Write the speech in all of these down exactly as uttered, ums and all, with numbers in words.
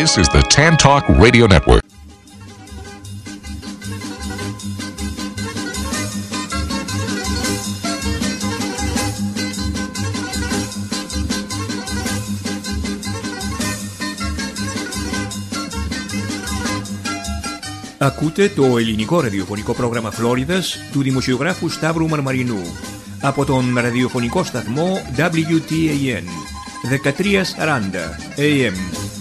This is the Tan Talk Radio Network. Ακούτε το ελληνικό ραδιοφωνικό πρόγραμμα Φλόριδας του δημοσιογράφου Σταύρου Μαρμαρινού από τον ραδιοφωνικό σταθμό ντάμπλιου τι έι εν δεκατριακόσια σαράντα έι εμ.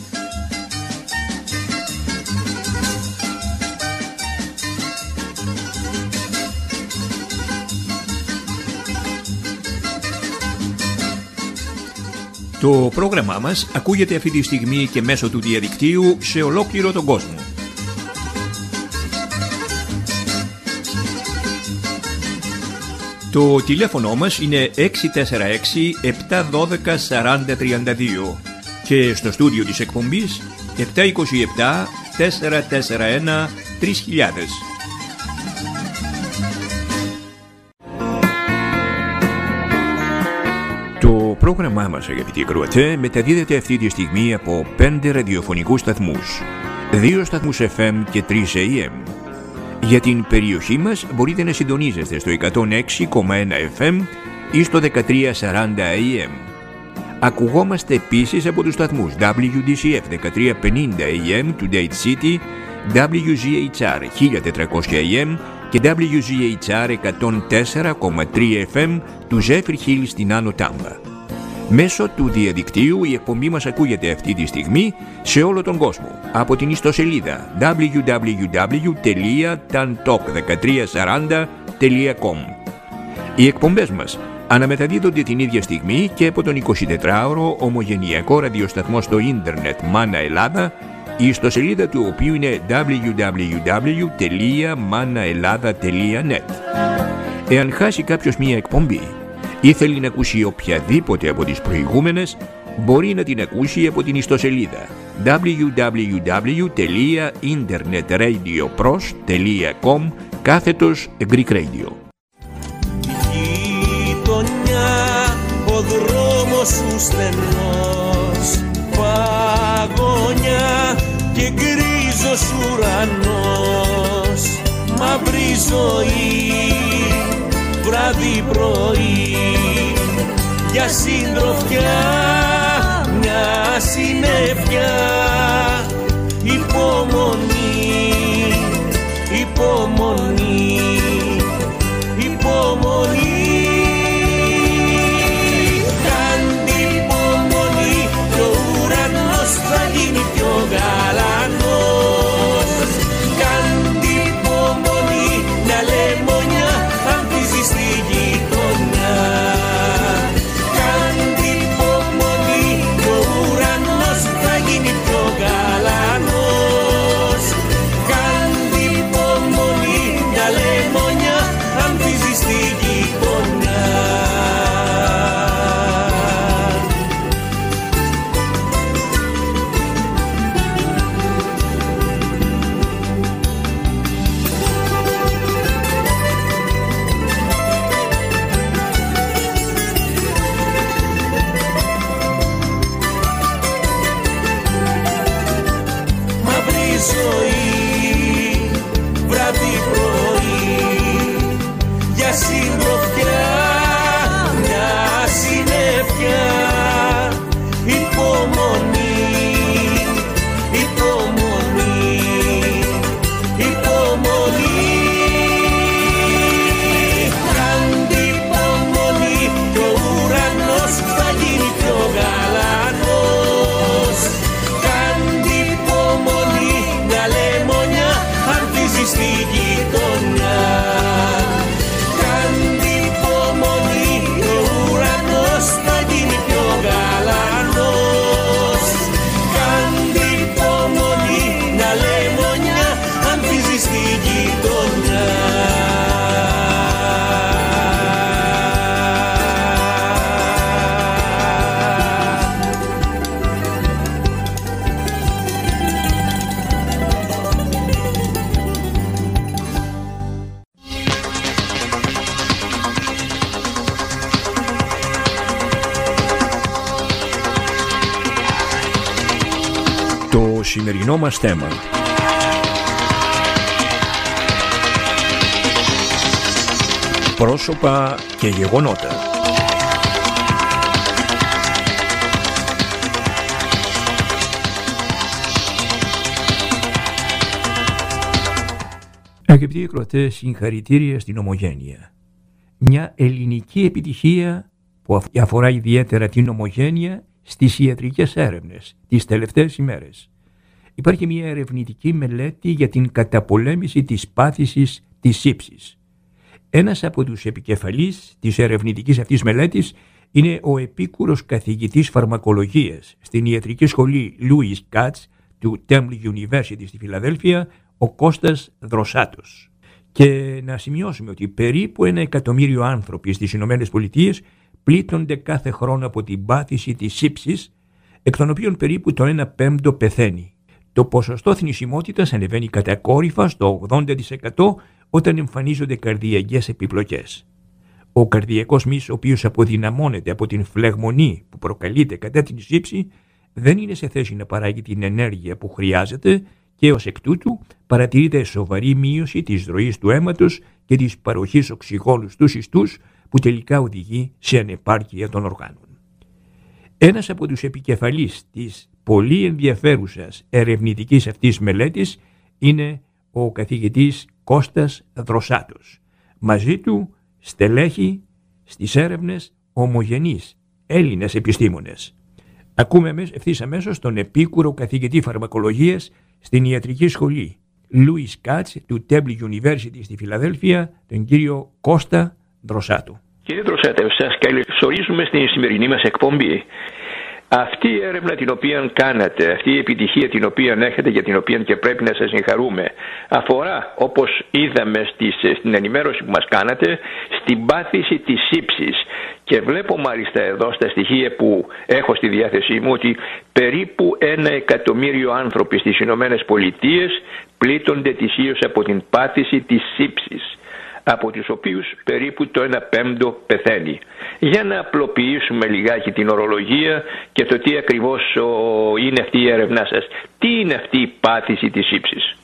Το πρόγραμμά μας ακούγεται αυτή τη στιγμή και μέσω του διαδικτύου σε ολόκληρο τον κόσμο. Το τηλέφωνο μας είναι έξι τέσσερα έξι επτά ένα δύο τέσσερα μηδέν τρία δύο και στο στούντιο της εκπομπής επτά δύο επτά τέσσερα τέσσερα ένα τρεις χιλιάδες. Το πρόγραμμά μας, αγαπητοί ακροατές, μεταδίδεται αυτή τη στιγμή από πέντε ραδιοφωνικούς σταθμούς, δύο σταθμούς εφ εμ και τρεις έι εμ. Για την περιοχή μας μπορείτε να συντονίζεστε στο εκατόν έξι κόμμα ένα εφ εμ ή στο δεκατριακόσια σαράντα έι εμ. Ακουγόμαστε επίσης από τους σταθμούς ντάμπλιου ντι σι εφ δεκατριακόσια πενήντα έι εμ του Date City, ντάμπλιου ζι έιτς αρ χίλια τετρακόσια έι εμ και ντάμπλιου ζι έιτς αρ εκατόν τέσσερα κόμμα τρία εφ εμ του Zephyr Hill στην Άνω Τάμπα. Μέσω του διαδικτύου η εκπομπή μας ακούγεται αυτή τη στιγμή σε όλο τον κόσμο από την ιστοσελίδα ντάμπλιου ντάμπλιου ντάμπλιου τελεία ταν τοκ δεκατριακόσια σαράντα τελεία κομ. Οι εκπομπές μας αναμεταδίδονται την ίδια στιγμή και από τον εικοσιτετράωρο ομογενειακό ραδιοσταθμό στο ίντερνετ Μάνα Ελλάδα, η ιστοσελίδα του οποίου είναι ντάμπλιου ντάμπλιου ντάμπλιου τελεία μάνα Ελλάδα τελεία νετ. Εάν χάσει κάποιος μία εκπομπή ή θέλει να ακούσει οποιαδήποτε από τις προηγούμενες, μπορεί να την ακούσει από την ιστοσελίδα ντάμπλιου ντάμπλιου ντάμπλιου τελεία internetradiopros τελεία com κάθετος Greek Radio. Γειτονιά, ο δρόμος σου στενός, παγωνιά και γκρίζος ουρανός, μαύρη ζωή, βράδυ πρωί, για συντροφιά μια συννεφιά, υπομονή, υπομονή, υπομονή. Κάντε υπομονή και ο ουρανός θα γίνει πιο γαλανός. Κάντε υπομονή, μια λεμονιά ανθίζει στη γειτονιά. Κάντε υπομονή και ο ουρανός θα γίνει πιο γαλανός. Κάντε υπομονή, μια λεμονιά ανθίζει στη γειτονιά. Ζωή, βράδυ πρωί, για συντροφιά μια συννεφιά, υπομονή, υπομονή, υπομονή. Κάντε υπομονή και ο ουρανός θα γίνει πιο γαλανός. Κάντε υπομονή, μια λεμονιά σημερινό μας θέμα. Πρόσωπα και γεγονότα. Αγαπητοί εκδοτές, συγχαρητήρια στην Ομογένεια. Μια ελληνική επιτυχία που αφορά ιδιαίτερα την Ομογένεια στις ιατρικές έρευνες τις τελευταίες ημέρες. Υπάρχει μια ερευνητική μελέτη για την καταπολέμηση της πάθησης της σύψης. Ένας από τους επικεφαλείς της ερευνητικής αυτής μελέτης είναι ο επίκουρος καθηγητής φαρμακολογίας στην ιατρική σχολή Louis Katz του Temple University στη Φιλαδέλφια, ο Κώστας Δροσάτος. Και να σημειώσουμε ότι περίπου ένα εκατομμύριο άνθρωποι στις Ηνωμένες Πολιτείες πλήττονται κάθε χρόνο από την πάθηση της σύψης, εκ των οποίων περίπου το ένα πέμπτο πεθαίνει. Το ποσοστό θνησιμότητας ανεβαίνει κατακόρυφα στο ογδόντα τοις εκατό όταν εμφανίζονται καρδιακές επιπλοκές. Ο καρδιακός μυς, ο οποίος αποδυναμώνεται από την φλεγμονή που προκαλείται κατά την σύψη, δεν είναι σε θέση να παράγει την ενέργεια που χρειάζεται και ως εκ τούτου παρατηρείται σοβαρή μείωση της ροής του αίματος και της παροχής οξυγόνου στους ιστούς, που τελικά οδηγεί σε ανεπάρκεια των οργάνων. Ένας από τους επικεφαλείς της πολύ ενδιαφέρουσας ερευνητικής αυτής μελέτης είναι ο καθηγητής Κώστας Δροσάτος. Μαζί του στελέχη στις έρευνες ομογενείς Έλληνες επιστήμονες. Ακούμε ευθύς αμέσως τον επίκουρο καθηγητή φαρμακολογίας στην ιατρική σχολή Louis Katz του Temple University στη Φιλαδέλφια, τον κύριο Κώστα Δροσάτου. Κύριε Δροσάτε, σας καλωσορίζουμε στην σημερινή μας εκπομπή. Αυτή η έρευνα την οποία κάνατε, αυτή η επιτυχία την οποία έχετε, για την οποία και πρέπει να σας συγχαρούμε, αφορά, όπως είδαμε στις, στην ενημέρωση που μας κάνατε, στην πάθηση της σύψης. Και βλέπω μάλιστα εδώ στα στοιχεία που έχω στη διάθεσή μου ότι περίπου ένα εκατομμύριο άνθρωποι στις Ηνωμένες Πολιτείες πλήττονται ετησίως από την πάθηση της σύψης, από τους οποίους περίπου το ένα πέμπτο πεθαίνει. Για να απλοποιήσουμε λιγάκι την ορολογία και το τι ακριβώς είναι αυτή η έρευνά σας. Τι είναι αυτή η πάθηση της σύψης?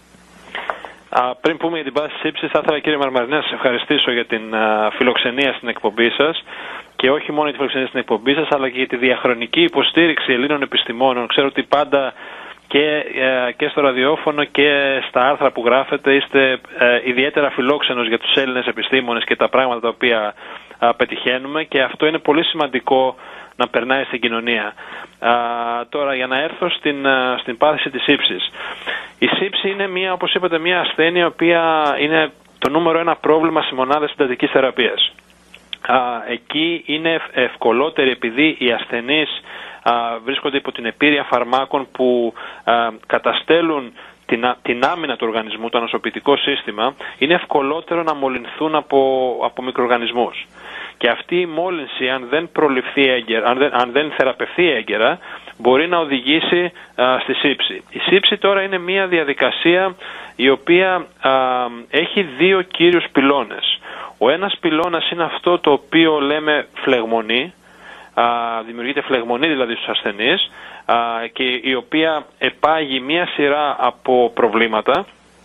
Α, πριν πούμε για την πάθηση της σύψης, θα ήθελα, κύριε Μαρμαρινέ, να σας ευχαριστήσω για την α, φιλοξενία στην εκπομπή σας, και όχι μόνο για τη φιλοξενία στην εκπομπή σας, αλλά και για τη διαχρονική υποστήριξη Ελλήνων επιστημόνων. Ξέρω ότι πάντα και, και στο ραδιόφωνο και στα άρθρα που γράφετε είστε ε, ιδιαίτερα φιλόξενος για τους Έλληνες επιστήμονες και τα πράγματα τα οποία α, πετυχαίνουμε, και αυτό είναι πολύ σημαντικό να περνάει στην κοινωνία. Α, τώρα, για να έρθω στην, α, στην πάθηση της σύψης. Η σύψη είναι μια, όπως είπατε, μια ασθένεια η οποία είναι το νούμερο ένα πρόβλημα σε μονάδες συντατικής θεραπείας. Α, εκεί είναι ευκολότεροι επειδή οι ασθενείς α, βρίσκονται υπό την επίρρεια φαρμάκων που α, καταστέλουν την, την άμυνα του οργανισμού, το ανοσοποιητικό σύστημα. Είναι ευκολότερο να μολυνθούν από, από μικροοργανισμούς. Και αυτή η μόλυνση, αν δεν προληφθεί έγκαιρα, αν δεν, αν δεν θεραπευθεί έγκαιρα, μπορεί να οδηγήσει α, στη σύψη. Η σύψη τώρα είναι μια διαδικασία η οποία α, έχει δύο κύριους πυλώνες. Ο ένας πυλώνας είναι αυτό το οποίο λέμε φλεγμονή, α, δημιουργείται φλεγμονή δηλαδή στους ασθενείς, α, και η οποία επάγει μια σειρά από προβλήματα,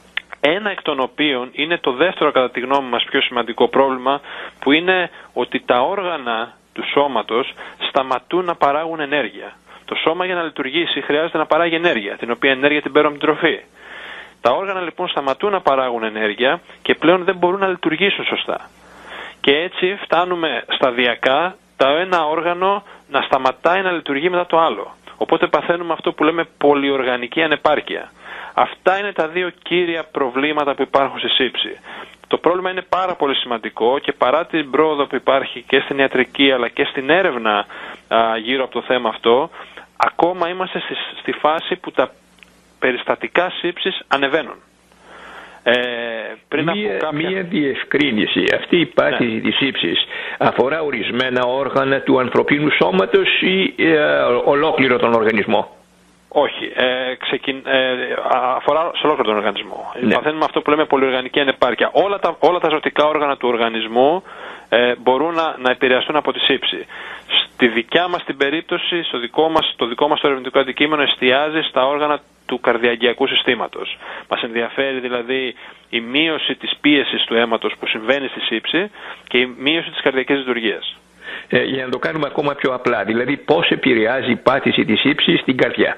ένα εκ των οποίων είναι το δεύτερο κατά τη γνώμη μας πιο σημαντικό πρόβλημα, που είναι ότι τα όργανα του σώματος σταματούν να παράγουν ενέργεια. Το σώμα για να λειτουργήσει χρειάζεται να παράγει ενέργεια, την οποία ενέργεια την παίρνουμε από την τροφή. Τα όργανα λοιπόν σταματούν να παράγουν ενέργεια και πλέον δεν μπορούν να λειτουργήσουν σωστά. Και έτσι φτάνουμε σταδιακά το ένα όργανο να σταματάει να λειτουργεί μετά το άλλο. Οπότε παθαίνουμε αυτό που λέμε πολυοργανική ανεπάρκεια. Αυτά είναι τα δύο κύρια προβλήματα που υπάρχουν στη σύψη. Το πρόβλημα είναι πάρα πολύ σημαντικό και παρά την πρόοδο που υπάρχει και στην ιατρική αλλά και στην έρευνα α, γύρω από το θέμα αυτό, ακόμα είμαστε στη, στη φάση που τα περιστατικά σύψης ανεβαίνουν. Ε, πριν μία, από κάποια... μία διευκρίνηση. Αυτή η πάθηση ναι. της σύψης αφορά ορισμένα όργανα του ανθρωπίνου σώματος ή ε, ολόκληρο τον οργανισμό? Όχι, ε, ξεκιν... ε, αφορά σε ολόκληρο τον οργανισμό. Ναι. Παθαίνουμε αυτό που λέμε πολυοργανική ανεπάρκεια. Όλα τα, όλα τα ζωτικά όργανα του οργανισμού ε, μπορούν να, να επηρεαστούν από τη σύψη. Στη δικιά μας την περίπτωση, στο δικό μας, το δικό μας το ερευνητικό αντικείμενο εστιάζει στα όργανα του καρδιαγγειακού συστήματος. Μας ενδιαφέρει δηλαδή η μείωση της πίεσης του αίματος που συμβαίνει στη σύψη και η μείωση της καρδιακής λειτουργίας. Ε, για να το κάνουμε ακόμα πιο απλά, δηλαδή πώς επηρεάζει η πάτηση της σύψης στην καρδιά.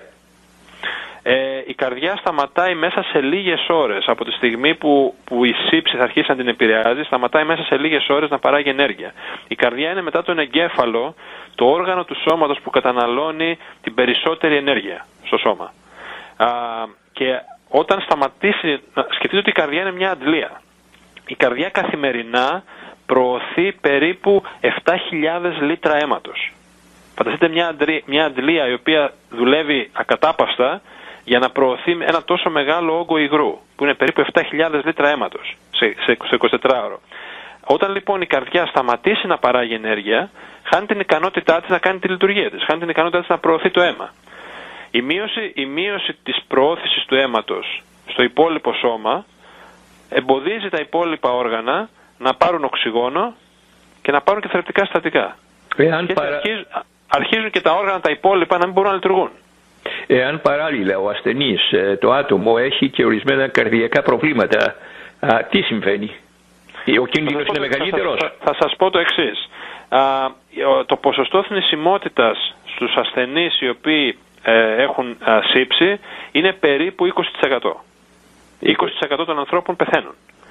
Ε, η καρδιά σταματάει μέσα σε λίγες ώρες. Από τη στιγμή που, που η σύψη θα αρχίσει να την επηρεάζει, σταματάει μέσα σε λίγες ώρες να παράγει ενέργεια. Η καρδιά είναι μετά τον εγκέφαλο το όργανο του σώματος που καταναλώνει την περισσότερη ενέργεια στο σώμα. Α, και όταν σταματήσει, σκεφτείτε ότι η καρδιά είναι μια αντλία. Η καρδιά καθημερινά προωθεί περίπου επτά χιλιάδες λίτρα αίματος. Φανταστείτε μια, αντρί, μια αντλία η οποία δουλεύει ακατάπαυστα για να προωθεί ένα τόσο μεγάλο όγκο υγρού, που είναι περίπου επτά χιλιάδες λίτρα αίματος σε, σε, σε εικοσιτετράωρο. Όταν λοιπόν η καρδιά σταματήσει να παράγει ενέργεια, χάνει την ικανότητά της να κάνει τη λειτουργία της, χάνει την ικανότητά της να προωθεί το αίμα. Η μείωση, η μείωση της προώθησης του αίματος στο υπόλοιπο σώμα εμποδίζει τα υπόλοιπα όργανα να πάρουν οξυγόνο και να πάρουν και θρεπτικά συστατικά. Εάν και παρα... αρχίζουν, αρχίζουν και τα όργανα τα υπόλοιπα να μην μπορούν να λειτουργούν. Εάν παράλληλα ο ασθενής, το άτομο, έχει και ορισμένα καρδιακά προβλήματα, α, τι συμβαίνει? Ο κίνδυνος είναι μεγαλύτερος? Θα, θα, θα σας πω το εξής. Α, το ποσοστό θνησιμότητας στους ασθενείς οι οποίοι ε, έχουν α, σύψη είναι περίπου είκοσι τοις εκατό. είκοσι τοις εκατό των ανθρώπων πεθαίνουν.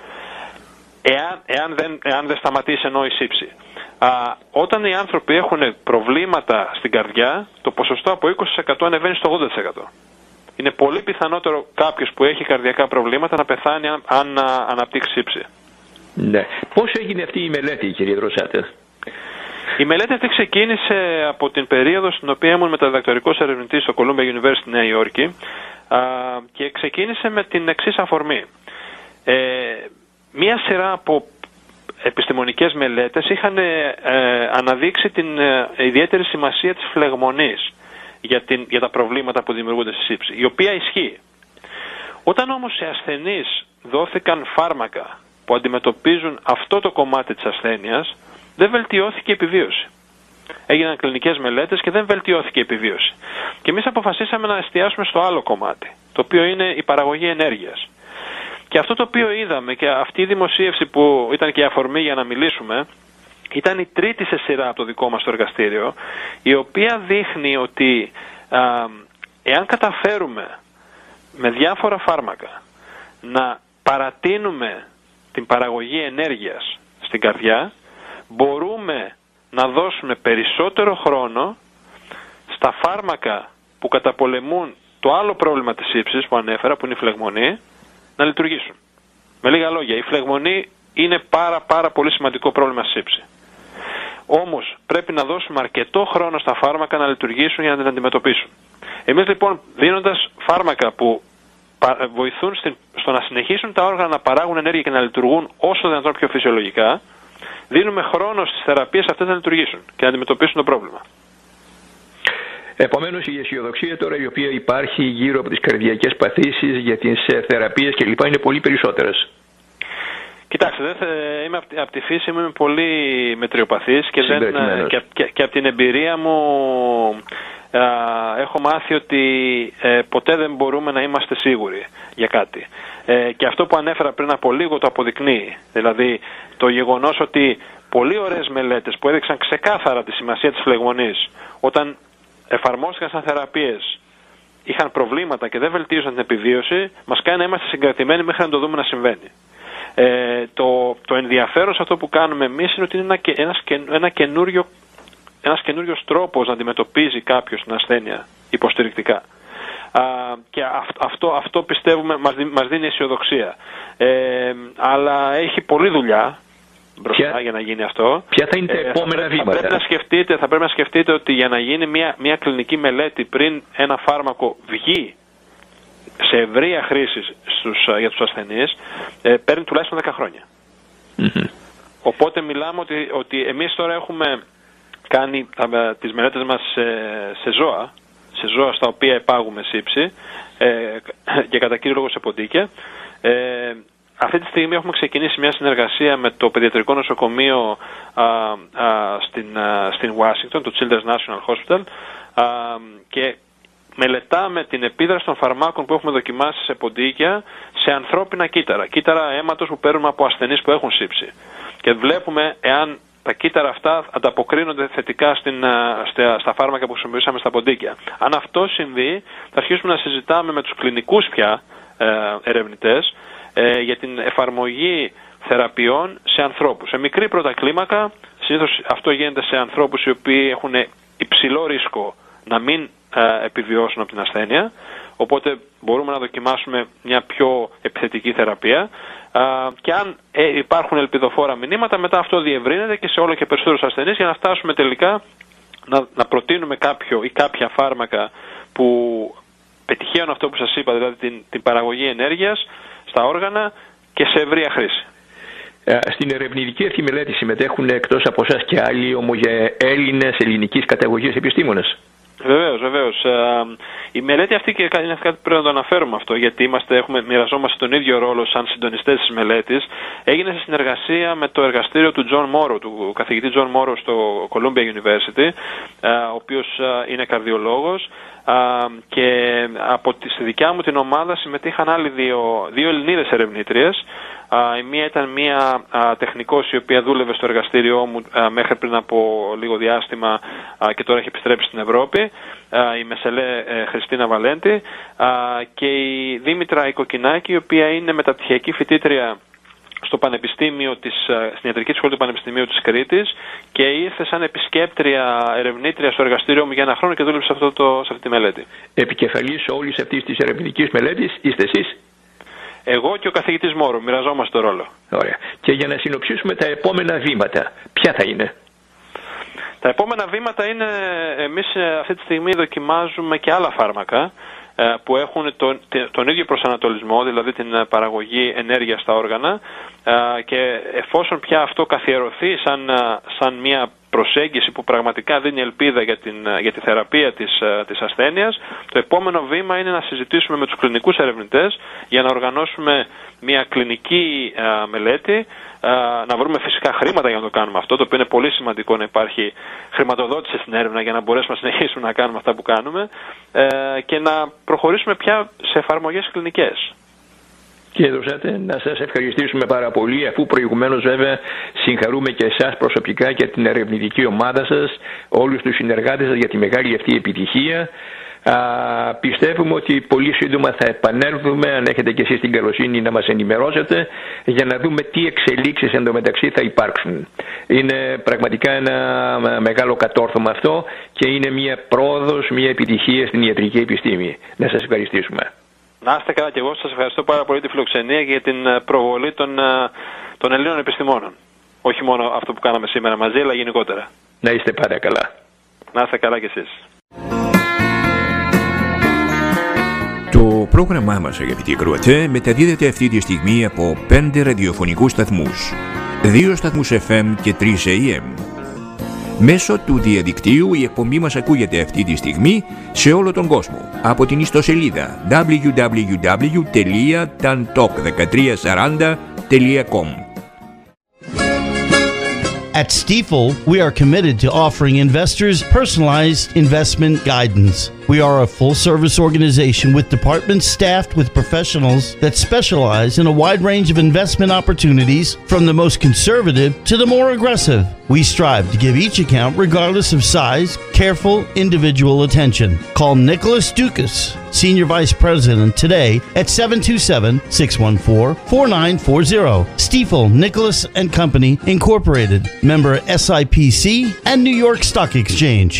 Εάν, εάν, δεν, εάν δεν σταματήσει ενώ η σύψη. Α, όταν οι άνθρωποι έχουν προβλήματα στην καρδιά, το ποσοστό από είκοσι τοις εκατό ανεβαίνει στο ογδόντα τοις εκατό. Είναι πολύ πιθανότερο κάποιος που έχει καρδιακά προβλήματα να πεθάνει αν, αν α, αναπτύξει σύψη. Ναι. Πώς έγινε αυτή η μελέτη, κύριε Δροσάτε? Η μελέτη αυτή ξεκίνησε από την περίοδο στην οποία ήμουν μεταδιδακτορικός ερευνητής στο Columbia University στη Νέα Υόρκη α, και ξεκίνησε με την εξής αφορμή. Ε, μία σειρά από επιστημονικές μελέτες είχαν ε, αναδείξει την ε, ιδιαίτερη σημασία της φλεγμονής για, την, για τα προβλήματα που δημιουργούνται στη σύψη, η οποία ισχύει. Όταν όμως σε ασθενείς δόθηκαν φάρμακα που αντιμετωπίζουν αυτό το κομμάτι της ασθένειας, δεν βελτιώθηκε η επιβίωση. Έγιναν κλινικές μελέτες και δεν βελτιώθηκε η επιβίωση. Και εμείς αποφασίσαμε να εστιάσουμε στο άλλο κομμάτι, το οποίο είναι η παραγωγή ενέργειας. Και αυτό το οποίο είδαμε, και αυτή η δημοσίευση που ήταν και η αφορμή για να μιλήσουμε, ήταν η τρίτη σε σειρά από το δικό μας το εργαστήριο, η οποία δείχνει ότι α, εάν καταφέρουμε με διάφορα φάρμακα να παρατείνουμε την παραγωγή ενέργειας στην καρδιά, μπορούμε να δώσουμε περισσότερο χρόνο στα φάρμακα που καταπολεμούν το άλλο πρόβλημα της σύψης που ανέφερα, που είναι η φλεγμονή, να λειτουργήσουν. Με λίγα λόγια, η φλεγμονή είναι πάρα πάρα πολύ σημαντικό πρόβλημα στη σύψη. Όμως πρέπει να δώσουμε αρκετό χρόνο στα φάρμακα να λειτουργήσουν για να την αντιμετωπίσουν. Εμείς λοιπόν, δίνοντας φάρμακα που βοηθούν στο να συνεχίσουν τα όργανα να παράγουν ενέργεια και να λειτουργούν όσο δυνατόν πιο φυσιολογικά, δίνουμε χρόνο στις θεραπείες αυτές να λειτουργήσουν και να αντιμετωπίσουν το πρόβλημα. Επομένως η αισιοδοξία τώρα η οποία υπάρχει γύρω από τις καρδιακές παθήσεις για τις θεραπείες κλπ. Είναι πολύ περισσότερες. Κοιτάξτε, δεν θε, είμαι από, από τη φύση μου είμαι πολύ μετριοπαθής και, δεν, και, και, και από την εμπειρία μου α, έχω μάθει ότι ε, ποτέ δεν μπορούμε να είμαστε σίγουροι για κάτι. Ε, και αυτό που ανέφερα πριν από λίγο το αποδεικνύει. Δηλαδή το γεγονός ότι πολύ ωραίες μελέτες που έδειξαν ξεκάθαρα τη σημασία της φλεγμονής όταν εφαρμόστηκαν σαν θεραπείες είχαν προβλήματα και δεν βελτίωσαν την επιβίωση, μας κάνει να είμαστε συγκρατημένοι μέχρι να το δούμε να συμβαίνει. Ε, το, το ενδιαφέρον σε αυτό που κάνουμε εμείς είναι ότι είναι ένα, ένας, ένα καινούριο, ένας καινούριος τρόπος να αντιμετωπίζει κάποιος την ασθένεια υποστηρικτικά. Α, και αυ, αυτό, αυτό πιστεύουμε μας, μας δίνει αισιοδοξία. Ε, αλλά έχει πολλή δουλειά μπροστά ποια, για να γίνει αυτό. Ποια θα είναι τα επόμενα ε, θα, βήματα? Θα πρέπει, να σκεφτείτε, θα πρέπει να σκεφτείτε ότι για να γίνει μια, μια κλινική μελέτη πριν ένα φάρμακο βγει σε ευρεία χρήση στους, για τους ασθενείς, ε, παίρνει τουλάχιστον δέκα χρόνια. Mm-hmm. Οπότε μιλάμε ότι, ότι εμείς τώρα έχουμε κάνει α, τις μελέτες μας σε, σε ζώα, σε ζώα στα οποία επάγουμε σύψη ε, και κατά κύριο λόγο σε ποντίκια. Ε, αυτή τη στιγμή έχουμε ξεκινήσει μια συνεργασία με το παιδιατρικό νοσοκομείο α, α, στην, α, στην Ουάσιγκτον, το Children's National Hospital, α, και μελετάμε την επίδραση των φαρμάκων που έχουμε δοκιμάσει σε ποντίκια σε ανθρώπινα κύτταρα, κύτταρα αίματος που παίρνουμε από ασθενείς που έχουν σύψη. Και βλέπουμε εάν τα κύτταρα αυτά ανταποκρίνονται θετικά στην, στα, στα φάρμακα που χρησιμοποιήσαμε στα ποντίκια. Αν αυτό συμβεί, θα αρχίσουμε να συζητάμε με τους κλινικούς πια ε, ερευνητές ε, για την εφαρμογή θεραπείων σε ανθρώπους. Σε μικρή πρώτα κλίμακα, συνήθως αυτό γίνεται σε ανθρώπους οι οποίοι έχουν υψηλό ρίσκο να μην ε, επιβιώσουν από την ασθένεια, οπότε μπορούμε να δοκιμάσουμε μια πιο επιθετική θεραπεία. Uh, και αν ε, υπάρχουν ελπιδοφόρα μηνύματα, μετά αυτό διευρύνεται και σε όλο και περισσότερους ασθενείς για να φτάσουμε τελικά να, να προτείνουμε κάποιο ή κάποια φάρμακα που πετυχαίνουν αυτό που σας είπα, δηλαδή την, την παραγωγή ενέργειας στα όργανα και σε ευρεία χρήση. Στην ερευνητική αυτή μελέτη συμμετέχουν εκτός από εσάς και άλλοι ομογενείς ελληνικής καταγωγής επιστήμονες? Βεβαίως, βεβαίως. Η μελέτη αυτή, και είναι κάτι που πρέπει να το αναφέρουμε αυτό, γιατί είμαστε, έχουμε, μοιραζόμαστε τον ίδιο ρόλο σαν συντονιστές της μελέτης, έγινε σε συνεργασία με το εργαστήριο του John Morrow, του καθηγητή John Morrow στο Columbia University, ο οποίος είναι καρδιολόγος, και από τη, στη δικιά μου την ομάδα συμμετείχαν άλλοι δύο, δύο Ελληνίδες ερευνήτριες. Η μία ήταν μία α, τεχνικός η οποία δούλευε στο εργαστήριό μου α, μέχρι πριν από λίγο διάστημα α, και τώρα έχει επιστρέψει στην Ευρώπη, α, η Μεσελέ ε, Χριστίνα Βαλέντη, α, και η Δήμητρα Οικοκινάκη, η οποία είναι μεταπτυχιακή φοιτήτρια στο Πανεπιστήμιο της, στην Ιατρική Σχολή του Πανεπιστημίου της Κρήτης, και ήρθε σαν επισκέπτρια ερευνήτρια στο εργαστήριο μου για ένα χρόνο και δούλεψε σε, αυτό το, σε αυτή τη μελέτη. Επικεφαλής όλης αυτής της ερευνητικής μελέτης είστε εσείς? Εγώ και ο καθηγητής Μόρου, μοιραζόμαστε το ρόλο. Ωραία. Και για να συνοψίσουμε τα επόμενα βήματα, ποια θα είναι? Τα επόμενα βήματα είναι, εμείς αυτή τη στιγμή δοκιμάζουμε και άλλα φάρμακα που έχουν τον, τον ίδιο προσανατολισμό, δηλαδή την παραγωγή ενέργειας στα όργανα, και εφόσον πια αυτό καθιερωθεί σαν, σαν μια προσέγγιση που πραγματικά δίνει ελπίδα για, την, για τη θεραπεία της, της ασθένειας, το επόμενο βήμα είναι να συζητήσουμε με τους κλινικούς ερευνητές για να οργανώσουμε μια κλινική α, μελέτη, α, να βρούμε φυσικά χρήματα για να το κάνουμε αυτό, το οποίο είναι πολύ σημαντικό να υπάρχει χρηματοδότηση στην έρευνα για να μπορέσουμε να συνεχίσουμε να κάνουμε αυτά που κάνουμε, ε, και να προχωρήσουμε πια σε εφαρμογές κλινικές. Κύριε Δροσάτε, να σας ευχαριστήσουμε πάρα πολύ, αφού προηγουμένως βέβαια συγχαρούμε και εσάς προσωπικά και την ερευνητική ομάδα σας, όλους τους συνεργάτες σας για τη μεγάλη αυτή επιτυχία. Α, πιστεύουμε ότι πολύ σύντομα θα επανέλθουμε, αν έχετε και εσείς την καλοσύνη να μας ενημερώσετε, για να δούμε τι εξελίξεις εντωμεταξύ θα υπάρξουν. Είναι πραγματικά ένα μεγάλο κατόρθωμα αυτό και είναι μια πρόοδος, μια επιτυχία στην ιατρική επιστήμη. Να σας ευχαριστήσουμε. Να είστε καλά, και εγώ σας ευχαριστώ πάρα πολύ τη φιλοξενία και για την προβολή των, των Ελλήνων επιστημόνων. Όχι μόνο αυτό που κάναμε σήμερα μαζί, αλλά γενικότερα. Να είστε πάρα καλά. Να είστε καλά κι εσείς. Το πρόγραμμά μας, αγαπητοί ακροατές, μεταδίδεται αυτή τη στιγμή από πέντε ραδιοφωνικούς σταθμούς, δύο σταθμούς εφ εμ και τρεις έι εμ. Μέσω του διαδικτύου η εκπομπή μας ακούγεται αυτή τη στιγμή σε όλο τον κόσμο από την ιστοσελίδα double-u double-u double-u τελεία tantalk δεκατρία σαράντα τελεία com. At Stifel, we are committed to offering investors personalized investment guidance. We are a full-service organization with departments staffed with professionals that specialize in a wide range of investment opportunities, from the most conservative to the more aggressive. We strive to give each account, regardless of size, careful individual attention. Call Nicholas Dukas, Senior Vice President, today at seven two seven, six one four, four nine four zero. Stifel, Nicholas and Company, Incorporated. Member S I P C and New York Stock Exchange.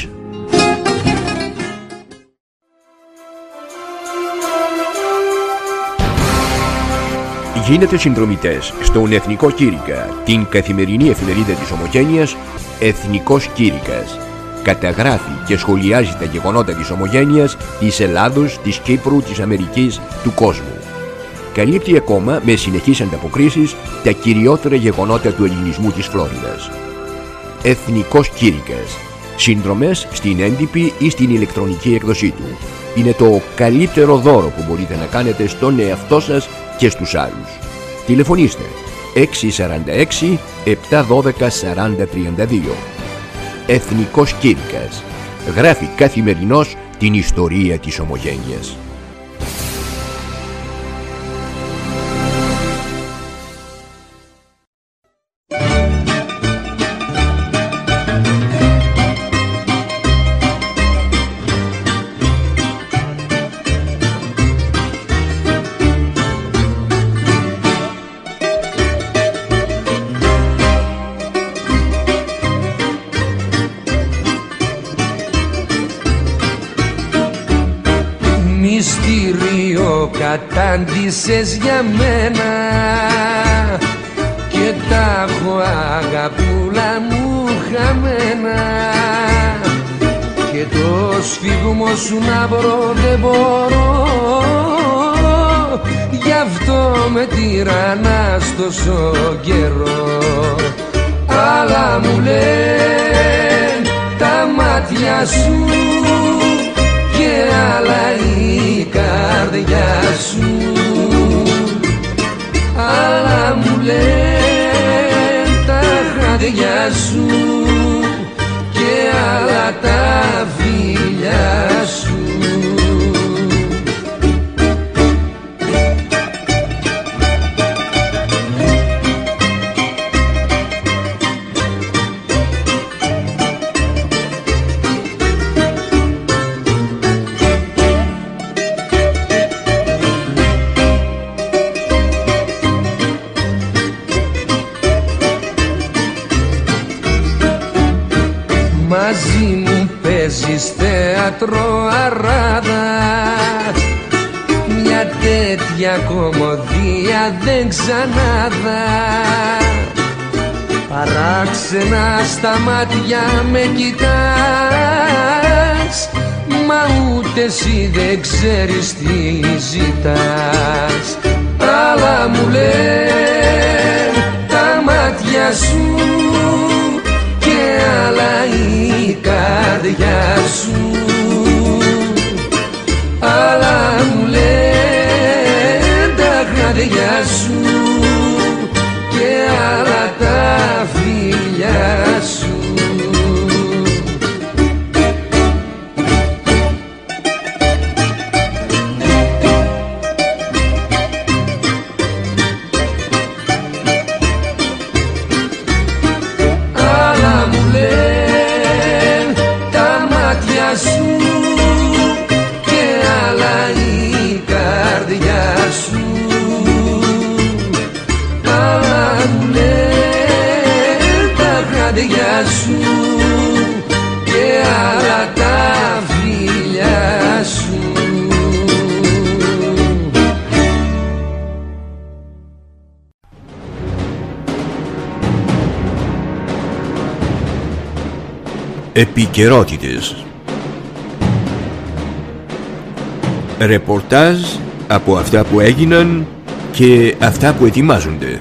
Γίνετε συνδρομητές στον Εθνικό Κήρυκα, την καθημερινή εφημερίδα της Ομογένειας, Εθνικός Κήρυκας. Καταγράφει και σχολιάζει τα γεγονότα της Ομογένειας, της Ελλάδος, της Κύπρου, της Αμερικής, του κόσμου. Καλύπτει ακόμα με συνεχείς ανταποκρίσεις τα κυριότερα γεγονότα του ελληνισμού της Φλόριδας. Εθνικός Κήρυκας. Συνδρομές στην έντυπη ή στην ηλεκτρονική εκδοσή του. Είναι το καλύτερο δώρο που μπορείτε να κάνετε στον εαυτό σας και στους άλλους. Τηλεφωνήστε έξι τέσσερα έξι, επτά ένα δύο, τέσσερα τρία δύο. Εθνικός Κήρυκας. Γράφει καθημερινώς την ιστορία της ομογένειας. Μυστήριο κατάντησες για μένα και τα έχω αγαπούλα μου χαμένα και το σφίγμο σου να βρω δεν μπορώ, γι' αυτό με τυραννάς τόσο καιρό. Αλλά μου λένε τα μάτια σου και άλλα η καρδιά σου, άλλα μου λένε τα χάδια σου και άλλα τα φιλιά σου. Μαζί μου παίζεις θέατρο αράδα, μια τέτοια κομμωδία δεν ξανάδα. Παράξενα στα μάτια με κοιτάς, μα ούτε εσύ δεν ξέρεις τι ζητάς. Αλλά μου λένε τα μάτια σου και άλλα η καρδιά σου, άλλα μου λένε τα χάδια σου και άλλα τα φιλιά σου. Σου και άλλα τα φιλιά σου. Επικαιρότητες. Ρεπορτάζ από αυτά που έγιναν και αυτά που ετοιμάζονται.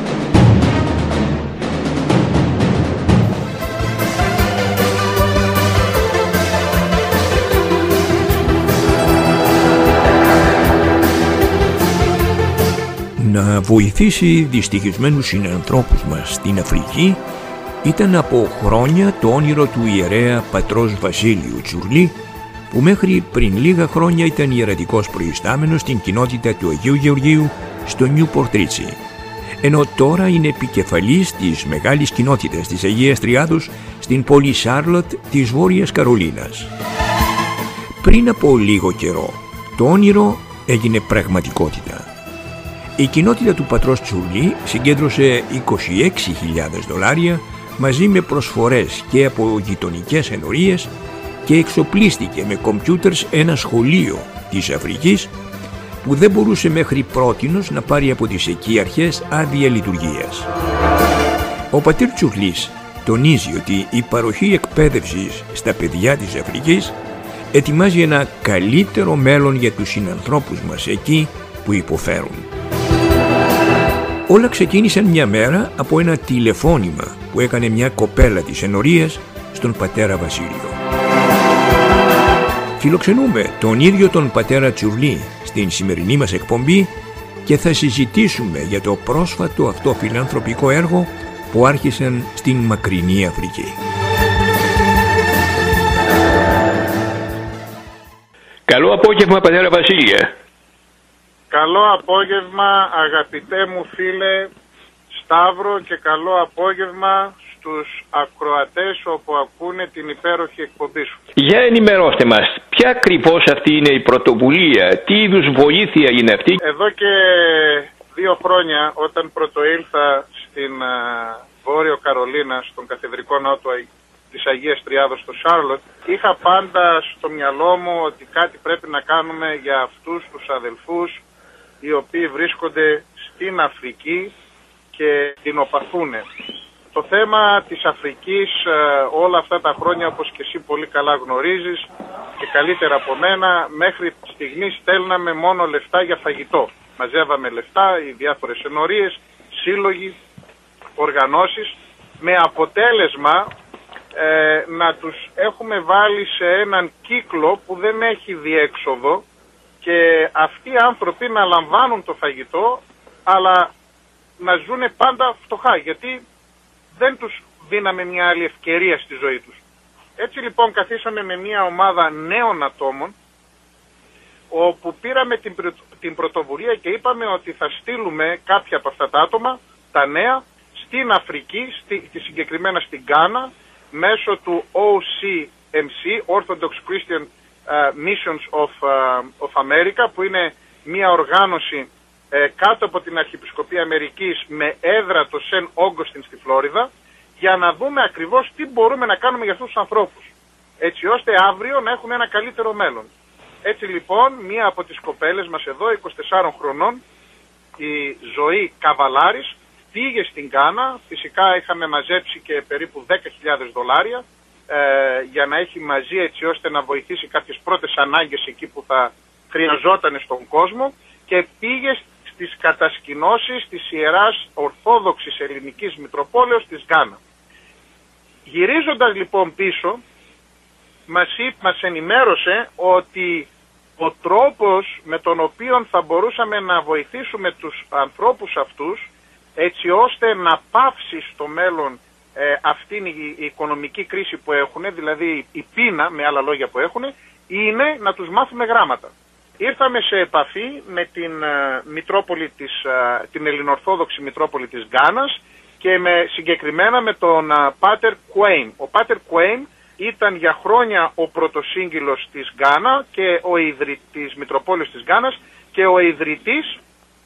Να βοηθήσει δυστυχισμένους συνανθρώπους μας στην Αφρική ήταν από χρόνια το όνειρο του ιερέα πατρός Βασίλειου Τσουρλή, που μέχρι πριν λίγα χρόνια ήταν ιερατικός προϊστάμενος στην κοινότητα του Αγίου Γεωργίου στο Νιούπορτ Ρίτσι, ενώ τώρα είναι επικεφαλής της μεγάλης κοινότητας της Αγίας Τριάδος στην πόλη Σάρλοτ της Βόρειας Καρολίνας. Πριν από λίγο καιρό το όνειρο έγινε πραγματικότητα. Η κοινότητα του πατρός Τσουρλή συγκέντρωσε είκοσι έξι χιλιάδες δολάρια μαζί με προσφορές και από γειτονικές ενορίες και εξοπλίστηκε με κομπιούτερς ένα σχολείο της Αφρικής που δεν μπορούσε μέχρι πρότινος να πάρει από τις εκεί αρχές άδεια λειτουργίας. Ο πατήρ Τσουρλής τονίζει ότι η παροχή εκπαίδευσης στα παιδιά της Αφρικής ετοιμάζει ένα καλύτερο μέλλον για τους συνανθρώπους μας εκεί που υποφέρουν. Όλα ξεκίνησαν μια μέρα από ένα τηλεφώνημα που έκανε μια κοπέλα της ενορίας στον πατέρα Βασίλειο. Φιλοξενούμε τον ίδιο τον πατέρα Τσουρλή στην σημερινή μας εκπομπή και θα συζητήσουμε για το πρόσφατο αυτό φιλανθρωπικό έργο που άρχισαν στην μακρινή Αφρική. Καλό απόγευμα, πατέρα Βασίλεια. Καλό απόγευμα, αγαπητέ μου φίλε Σταύρο, και καλό απόγευμα στους ακροατές όπου ακούνε την υπέροχη εκπομπή σου. Για ενημερώστε μας, ποια ακριβώς αυτή είναι η πρωτοβουλία, τι είδους βοήθεια είναι αυτή? Εδώ και δύο χρόνια, όταν πρωτοήλθα στην uh, Βόρειο Καρολίνα, στον Καθεδρικό Ναό της Αγίας Τριάδος στο Σάρλοτ, είχα πάντα στο μυαλό μου ότι κάτι πρέπει να κάνουμε για αυτούς τους αδελφούς οι οποίοι βρίσκονται στην Αφρική και την οπαθούν. Το θέμα της Αφρικής όλα αυτά τα χρόνια, όπως και εσύ πολύ καλά γνωρίζεις και καλύτερα από μένα, μέχρι στιγμής στέλναμε μόνο λεφτά για φαγητό. Μαζεύαμε λεφτά, οι διάφορες ενορίες, σύλλογοι, οργανώσεις, με αποτέλεσμα ε, να τους έχουμε βάλει σε έναν κύκλο που δεν έχει διέξοδο και αυτοί οι άνθρωποι να λαμβάνουν το φαγητό αλλά να ζουν πάντα φτωχά, γιατί δεν τους δίναμε μια άλλη ευκαιρία στη ζωή τους. Έτσι λοιπόν καθίσαμε με μια ομάδα νέων ατόμων όπου πήραμε την, την πρωτοβουλία και είπαμε ότι θα στείλουμε κάποια από αυτά τα άτομα, τα νέα, στην Αφρική, στη, στη συγκεκριμένα στην Γκάνα, μέσω του ο σι εμ σι, Orthodox Christian uh, Missions of, uh, of America, που είναι μια οργάνωση ε, κάτω από την Αρχιεπισκοπή Αμερικής με έδρα το Σεν Όγκοστιν στη Φλόριδα, για να δούμε ακριβώς τι μπορούμε να κάνουμε για αυτούς τους ανθρώπους, έτσι ώστε αύριο να έχουν ένα καλύτερο μέλλον. Έτσι λοιπόν, μία από τις κοπέλες μας εδώ, είκοσι τεσσάρων χρονών, η Ζωή Καβαλάρης, πήγε στην Γκάνα. Φυσικά είχαμε μαζέψει και περίπου δέκα χιλιάδες δολάρια ε, για να έχει μαζί, έτσι ώστε να βοηθήσει κάποιες πρώτες ανάγκες εκεί που θα χρειαζόταν στον κόσμο, και πήγε στις κατασκηνώσεις της Ιεράς Ορθόδοξης Ελληνικής Μητροπόλεως της Γκάνα. Γυρίζοντας λοιπόν πίσω, μας, μας ενημέρωσε ότι ο τρόπος με τον οποίο θα μπορούσαμε να βοηθήσουμε τους ανθρώπους αυτούς, έτσι ώστε να πάυσει στο μέλλον ε, αυτήν η, η οικονομική κρίση που έχουν, δηλαδή η πείνα με άλλα λόγια που έχουν, είναι να τους μάθουμε γράμματα. Ήρθαμε σε επαφή με την, uh, Μητρόπολη της, uh, την Ελληνοορθόδοξη Μητρόπολη της Γκάνας και με, συγκεκριμένα με τον uh, Πάτερ Κουέιν. Ο Πάτερ Κουέιν ήταν για χρόνια ο πρωτοσύγγυλος της Γκάνα και ο ιδρυτής της Μητροπόλης της Γκάνας και ο ιδρυτής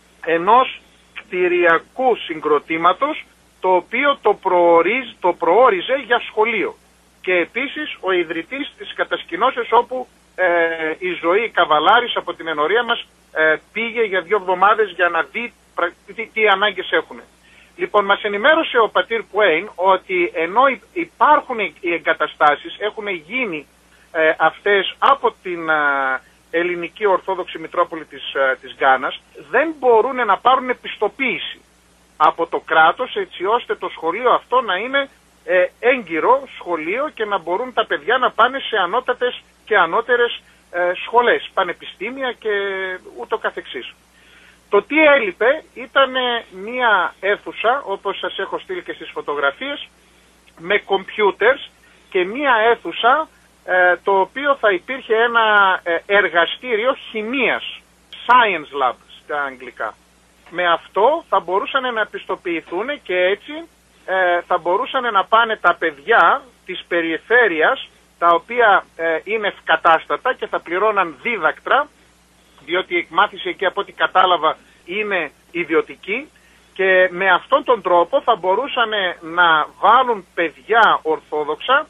ενός κτηριακού συγκροτήματος το οποίο το, προορίζ, το προόριζε για σχολείο, και επίσης ο ιδρυτής της κατασκηνώσεως όπου ε, η Ζωή Καβαλάρης από την ενορία μας ε, πήγε για δύο εβδομάδες για να δει τι, τι ανάγκες έχουν. Λοιπόν, μας ενημέρωσε ο πατήρ Κουέιν ότι ενώ υπάρχουν οι εγκαταστάσεις, έχουν γίνει ε, αυτές από την ε, Ελληνική Ορθόδοξη Μητρόπολη της, ε, της Γκάνας, δεν μπορούν να πάρουν επιστοποίηση από το κράτος, έτσι ώστε το σχολείο αυτό να είναι ε, έγκυρο σχολείο και να μπορούν τα παιδιά να πάνε σε ανώτατες και ανώτερες ε, σχολές, πανεπιστήμια και ούτω καθεξής. Το τι έλειπε ήταν μία αίθουσα, όπως σας έχω στείλει και στις φωτογραφίες, με κομπιούτερς και μία αίθουσα ε, το οποίο θα υπήρχε ένα ε, εργαστήριο χημείας, science lab στα αγγλικά. Με αυτό θα μπορούσαν να επιστοποιηθούν και έτσι ε, θα μπορούσαν να πάνε τα παιδιά της περιφέρειας, τα οποία ε, είναι ευκατάστατα και θα πληρώναν δίδακτρα, διότι η εκμάθηση εκεί από ό,τι κατάλαβα είναι ιδιωτική, και με αυτόν τον τρόπο θα μπορούσαν να βάλουν παιδιά ορθόδοξα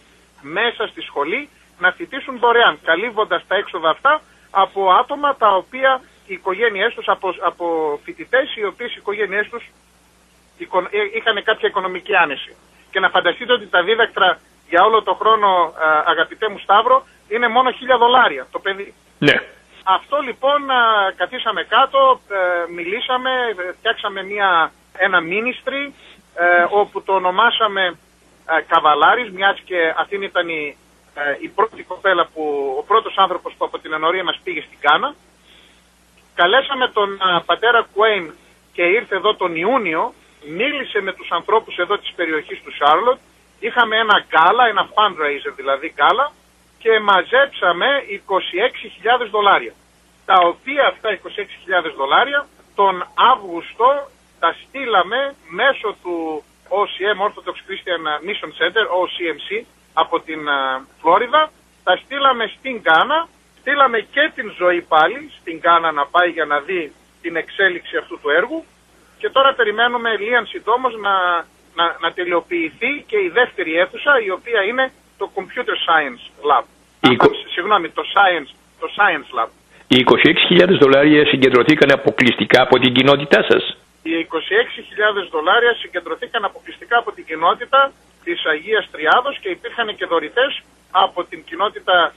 μέσα στη σχολή να φοιτήσουν δωρεάν, καλύβοντας τα έξοδα αυτά από άτομα τα οποία οι οικογένειές τους, από, από φοιτητές οι οποίες οι οικογένειές τους είχαν κάποια οικονομική άνεση. Και να φανταστείτε ότι τα δίδακτρα για όλο το χρόνο, αγαπητέ μου Σταύρο, είναι μόνο χίλια δολάρια το παιδί. Ναι. Αυτό λοιπόν καθίσαμε κάτω, μιλήσαμε, φτιάξαμε μια, ένα ministry όπου το ονομάσαμε Καβαλάρης, μιας και αυτή ήταν η, η πρώτη κοπέλα, που, ο πρώτος άνθρωπος που από την ενορία μας πήγε στην Γκάνα. Καλέσαμε τον πατέρα Κουέιν και ήρθε εδώ τον Ιούνιο, μίλησε με τους ανθρώπους εδώ της περιοχής του Σάρλοτ, είχαμε ένα γκάλα, ένα fundraiser δηλαδή γκάλα, και μαζέψαμε είκοσι έξι χιλιάδες δολάρια. Τα οποία αυτά είκοσι έξι χιλιάδες δολάρια τον Αύγουστο τα στείλαμε μέσω του ο σι εμ, Orthodox Christian Mission Center, ο σι εμ σι, από την Φλόριδα. Τα στείλαμε στην Γκάνα, στείλαμε και την Ζωή πάλι στην Γκάνα να πάει για να δει την εξέλιξη αυτού του έργου και τώρα περιμένουμε λίαν συντόμως να, να, να τελειοποιηθεί και η δεύτερη αίθουσα, η οποία είναι το Computer Science Lab. Είκο... Α, συγγνώμη, το Science, το Science Lab. Οι είκοσι έξι χιλιάδες δολάρια συγκεντρωθήκαν αποκλειστικά από την κοινότητά σας. Οι είκοσι έξι χιλιάδες δολάρια συγκεντρωθήκαν αποκλειστικά από την κοινότητα της Αγίας Τριάδος και υπήρχαν και δωρητές από την κοινότητα α,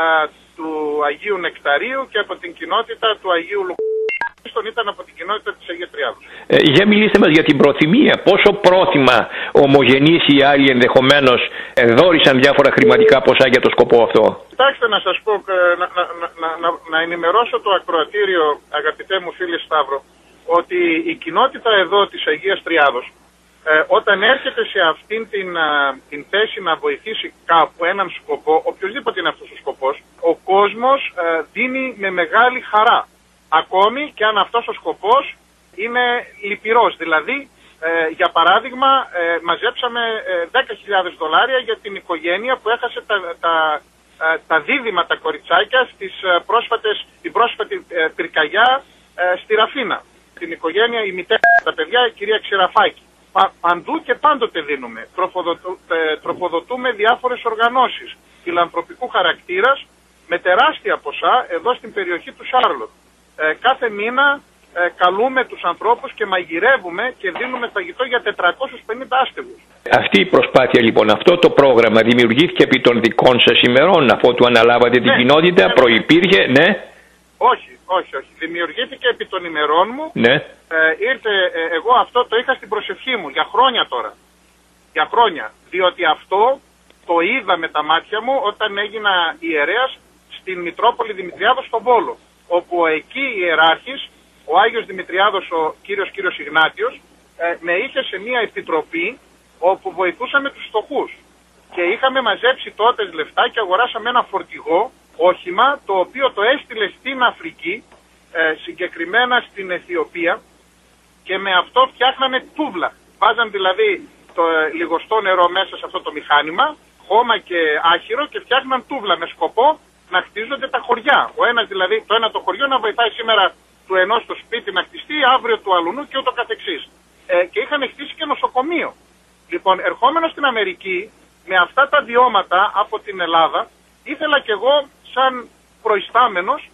του Αγίου Νεκταρίου και από την κοινότητα του Αγίου Λουκάστον, ήταν από την κοινότητα της Αγίας Τριάδος. Ε, για μιλήστε μας για την προθυμία. Πόσο πρόθυμα ομογενείς ή άλλοι ενδεχομένως ε, δώρισαν διάφορα χρηματικά ποσά για το σκοπό αυτό. Κοιτάξτε να σας πω, να, να, να, να, να ενημερώσω το ακροατήριο, αγαπητέ μου φίλε Σταύρο, ότι η κοινότητα εδώ της Αγίας Τριάδος, ε, όταν έρχεται σε αυτήν την, α, την θέση να βοηθήσει κάπου έναν σκοπό, οποιοδήποτε είναι αυτός ο σκοπός, ο κόσμος ε, δίνει με μεγάλη χαρά. Ακόμη και αν αυτός ο σκοπός είναι λυπηρός. Δηλαδή, ε, για παράδειγμα, ε, μαζέψαμε ε, δέκα χιλιάδες δολάρια για την οικογένεια που έχασε τα, τα, τα, τα δίδυμα, τα κοριτσάκια, στις πρόσφατες, την πρόσφατη ε, πυρκαγιά ε, στη Ραφίνα. Την οικογένεια, η μητέρα, τα παιδιά, η κυρία Ξεραφάκη. Πα, παντού και πάντοτε δίνουμε. Τροφοδοτού, ε, τροφοδοτούμε διάφορες οργανώσεις φιλανθρωπικού χαρακτήρας με τεράστια ποσά εδώ στην περιοχή του Σάρλοτ. Ε, κάθε μήνα ε, καλούμε τους ανθρώπους και μαγειρεύουμε και δίνουμε φαγητό για τετρακόσιους πενήντα άστεγους. Αυτή η προσπάθεια λοιπόν, αυτό το πρόγραμμα δημιουργήθηκε επί των δικών σας ημερών, αφού του αναλάβατε την ναι, κοινότητα, ναι, προϋπήρχε, ναι. Όχι, όχι, όχι. Δημιουργήθηκε επί των ημερών μου. Ναι. Ε, ήρθε, ε, εγώ αυτό το είχα στην προσευχή μου για χρόνια τώρα. Για χρόνια. Διότι αυτό το είδα με τα μάτια μου όταν έγινα ιερέας στην Μητρόπολη Δημητριάδος στον Βόλο. Όπου εκεί η ιεράρχης, ο Άγιος Δημητριάδος, ο κύριος κύριος Ιγνάτιος, ε, με είχε σε μια επιτροπή όπου βοηθούσαμε τους φτωχούς. Και είχαμε μαζέψει τότε λεφτά και αγοράσαμε ένα φορτηγό όχημα, το οποίο το έστειλε στην Αφρική, ε, συγκεκριμένα στην Αιθιοπία, και με αυτό φτιάχνανε τούβλα. Βάζαν δηλαδή το ε, λιγοστό νερό μέσα σε αυτό το μηχάνημα, χώμα και άχυρο, και φτιάχναν τούβλα με σκοπό να χτίζονται τα χωριά. Ο ένας δηλαδή, το ένα το χωριό να βοηθάει σήμερα του ενός το σπίτι να χτιστεί, αύριο του αλουνού και ούτω καθεξής. Ε, και είχαν χτίσει και νοσοκομείο. Λοιπόν, ερχόμενος στην Αμερική, με αυτά τα βιώματα από την Ελλάδα, ήθελα κι εγώ σαν προϊστάμενος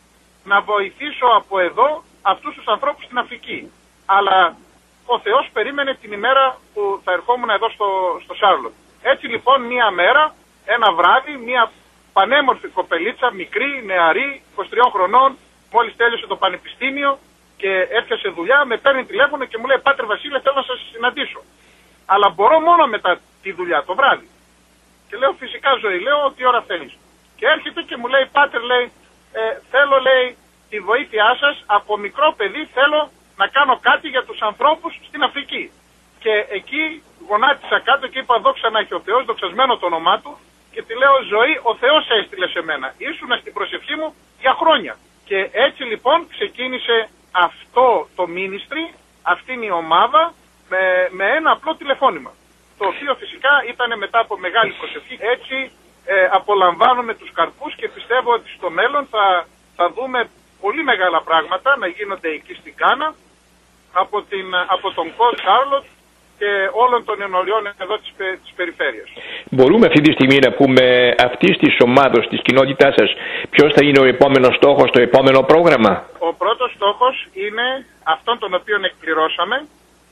να βοηθήσω από εδώ αυτούς τους ανθρώπους στην Αφρική. Αλλά ο Θεός περίμενε την ημέρα που θα ερχόμουν εδώ στο, στο Σάρλοτ. Έτσι λοιπόν μία μέρα, ένα βράδυ, μία πανέμορφη κοπελίτσα, μικρή, νεαρή, είκοσι τριών χρονών, μόλις τέλειωσε το πανεπιστήμιο και έπιασε δουλειά, με παίρνει τηλέφωνο και μου λέει: Πάτερ Βασίλε, θέλω να σας συναντήσω. Αλλά μπορώ μόνο μετά τη δουλειά, το βράδυ. Και λέω: Φυσικά, Ζωή, λέω, τι ώρα θέλεις. Και έρχεται και μου λέει: Πάτερ, λέει, ε, θέλω, λέει, τη βοήθειά σας. Από μικρό παιδί θέλω να κάνω κάτι για τους ανθρώπους στην Αφρική. Και εκεί γονάτισα κάτω και είπα: Δόξα να έχει ο Θεός, δοξασμένο το όνομά του. Και τη λέω: Ζωή, ο Θεός έστειλε σε μένα. Ήσουνα στην προσευχή μου για χρόνια. Και έτσι λοιπόν ξεκίνησε αυτό το ministry, αυτή η ομάδα, με, με ένα απλό τηλεφώνημα. Το οποίο φυσικά ήταν μετά από μεγάλη προσευχή. Έτσι ε, απολαμβάνουμε τους καρπούς και πιστεύω ότι στο μέλλον θα, θα δούμε πολύ μεγάλα πράγματα να γίνονται εκεί στην Κάνα από, την, από τον Κοντ Σάρλοτ και όλων των ενωριών εδώ της, της περιφέρειας. Μπορούμε αυτή τη στιγμή να πούμε αυτής της ομάδος, της κοινότητάς σας, ποιος θα είναι ο επόμενος στόχος, το επόμενο πρόγραμμα? Ο πρώτος στόχος είναι αυτόν τον οποίο εκπληρώσαμε.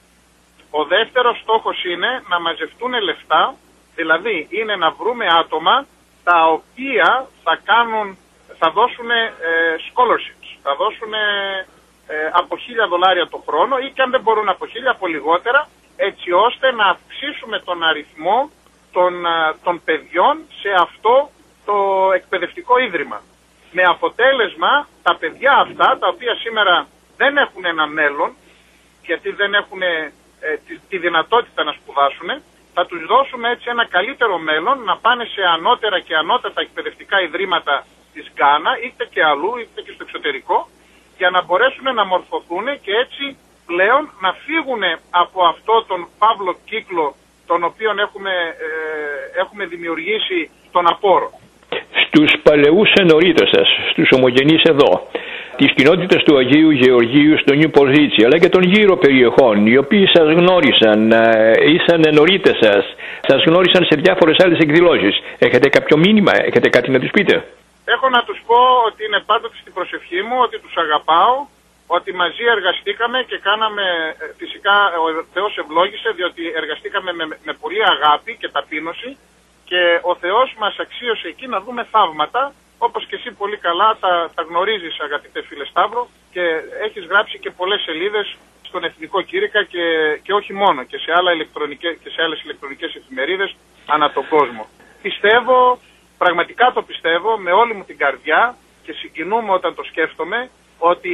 Ο δεύτερος στόχος είναι να μαζευτούν λεφτά, δηλαδή είναι να βρούμε άτομα τα οποία θα κάνουν, θα δώσουν ε, scholarships, θα δώσουν ε, από χίλια δολάρια το χρόνο, ή και αν δεν μπορούν από χίλια, από λιγότερα, έτσι ώστε να αυξήσουμε τον αριθμό των, των παιδιών σε αυτό το εκπαιδευτικό ίδρυμα. Με αποτέλεσμα τα παιδιά αυτά, τα οποία σήμερα δεν έχουν ένα μέλλον, γιατί δεν έχουν ε, τη, τη δυνατότητα να σπουδάσουν, θα τους δώσουμε έτσι ένα καλύτερο μέλλον να πάνε σε ανώτερα και ανώτατα εκπαιδευτικά ιδρύματα της Γκάνα, είτε και αλλού, είτε και στο εξωτερικό, για να μπορέσουν να μορφωθούν και έτσι πλέον να φύγουν από αυτό τον παύλο κύκλο τον οποίο έχουμε, ε, έχουμε δημιουργήσει τον απόρο. Στους παλαιούς ενορίτες σας, στους ομογενείς εδώ, της κοινότητας του Αγίου Γεωργίου στο Νιου Ποζίτσι, αλλά και των γύρω περιοχών, οι οποίοι σας γνώρισαν, ήσαν ενορίτες σας, σας γνώρισαν σε διάφορες άλλες εκδηλώσεις. Έχετε κάποιο μήνυμα, έχετε κάτι να τους πείτε? Έχω να τους πω ότι είναι πάντοτε στην προσευχή μου, ότι τους αγαπάω, ότι μαζί εργαστήκαμε και κάναμε, φυσικά ο Θεός ευλόγησε, διότι εργαστήκαμε με, με πολύ αγάπη και ταπείνωση και ο Θεός μας αξίωσε εκεί να δούμε θαύματα, όπως και εσύ πολύ καλά τα, τα γνωρίζεις, αγαπητέ φίλε Σταύρο, και έχεις γράψει και πολλές σελίδες στον Εθνικό Κήρυκα και, και όχι μόνο, και σε, άλλα και σε άλλες ηλεκτρονικές εφημερίδες ανά τον κόσμο. Πιστεύω, πραγματικά το πιστεύω με όλη μου την καρδιά και συγκινούμε όταν το σκέφτομαι, ότι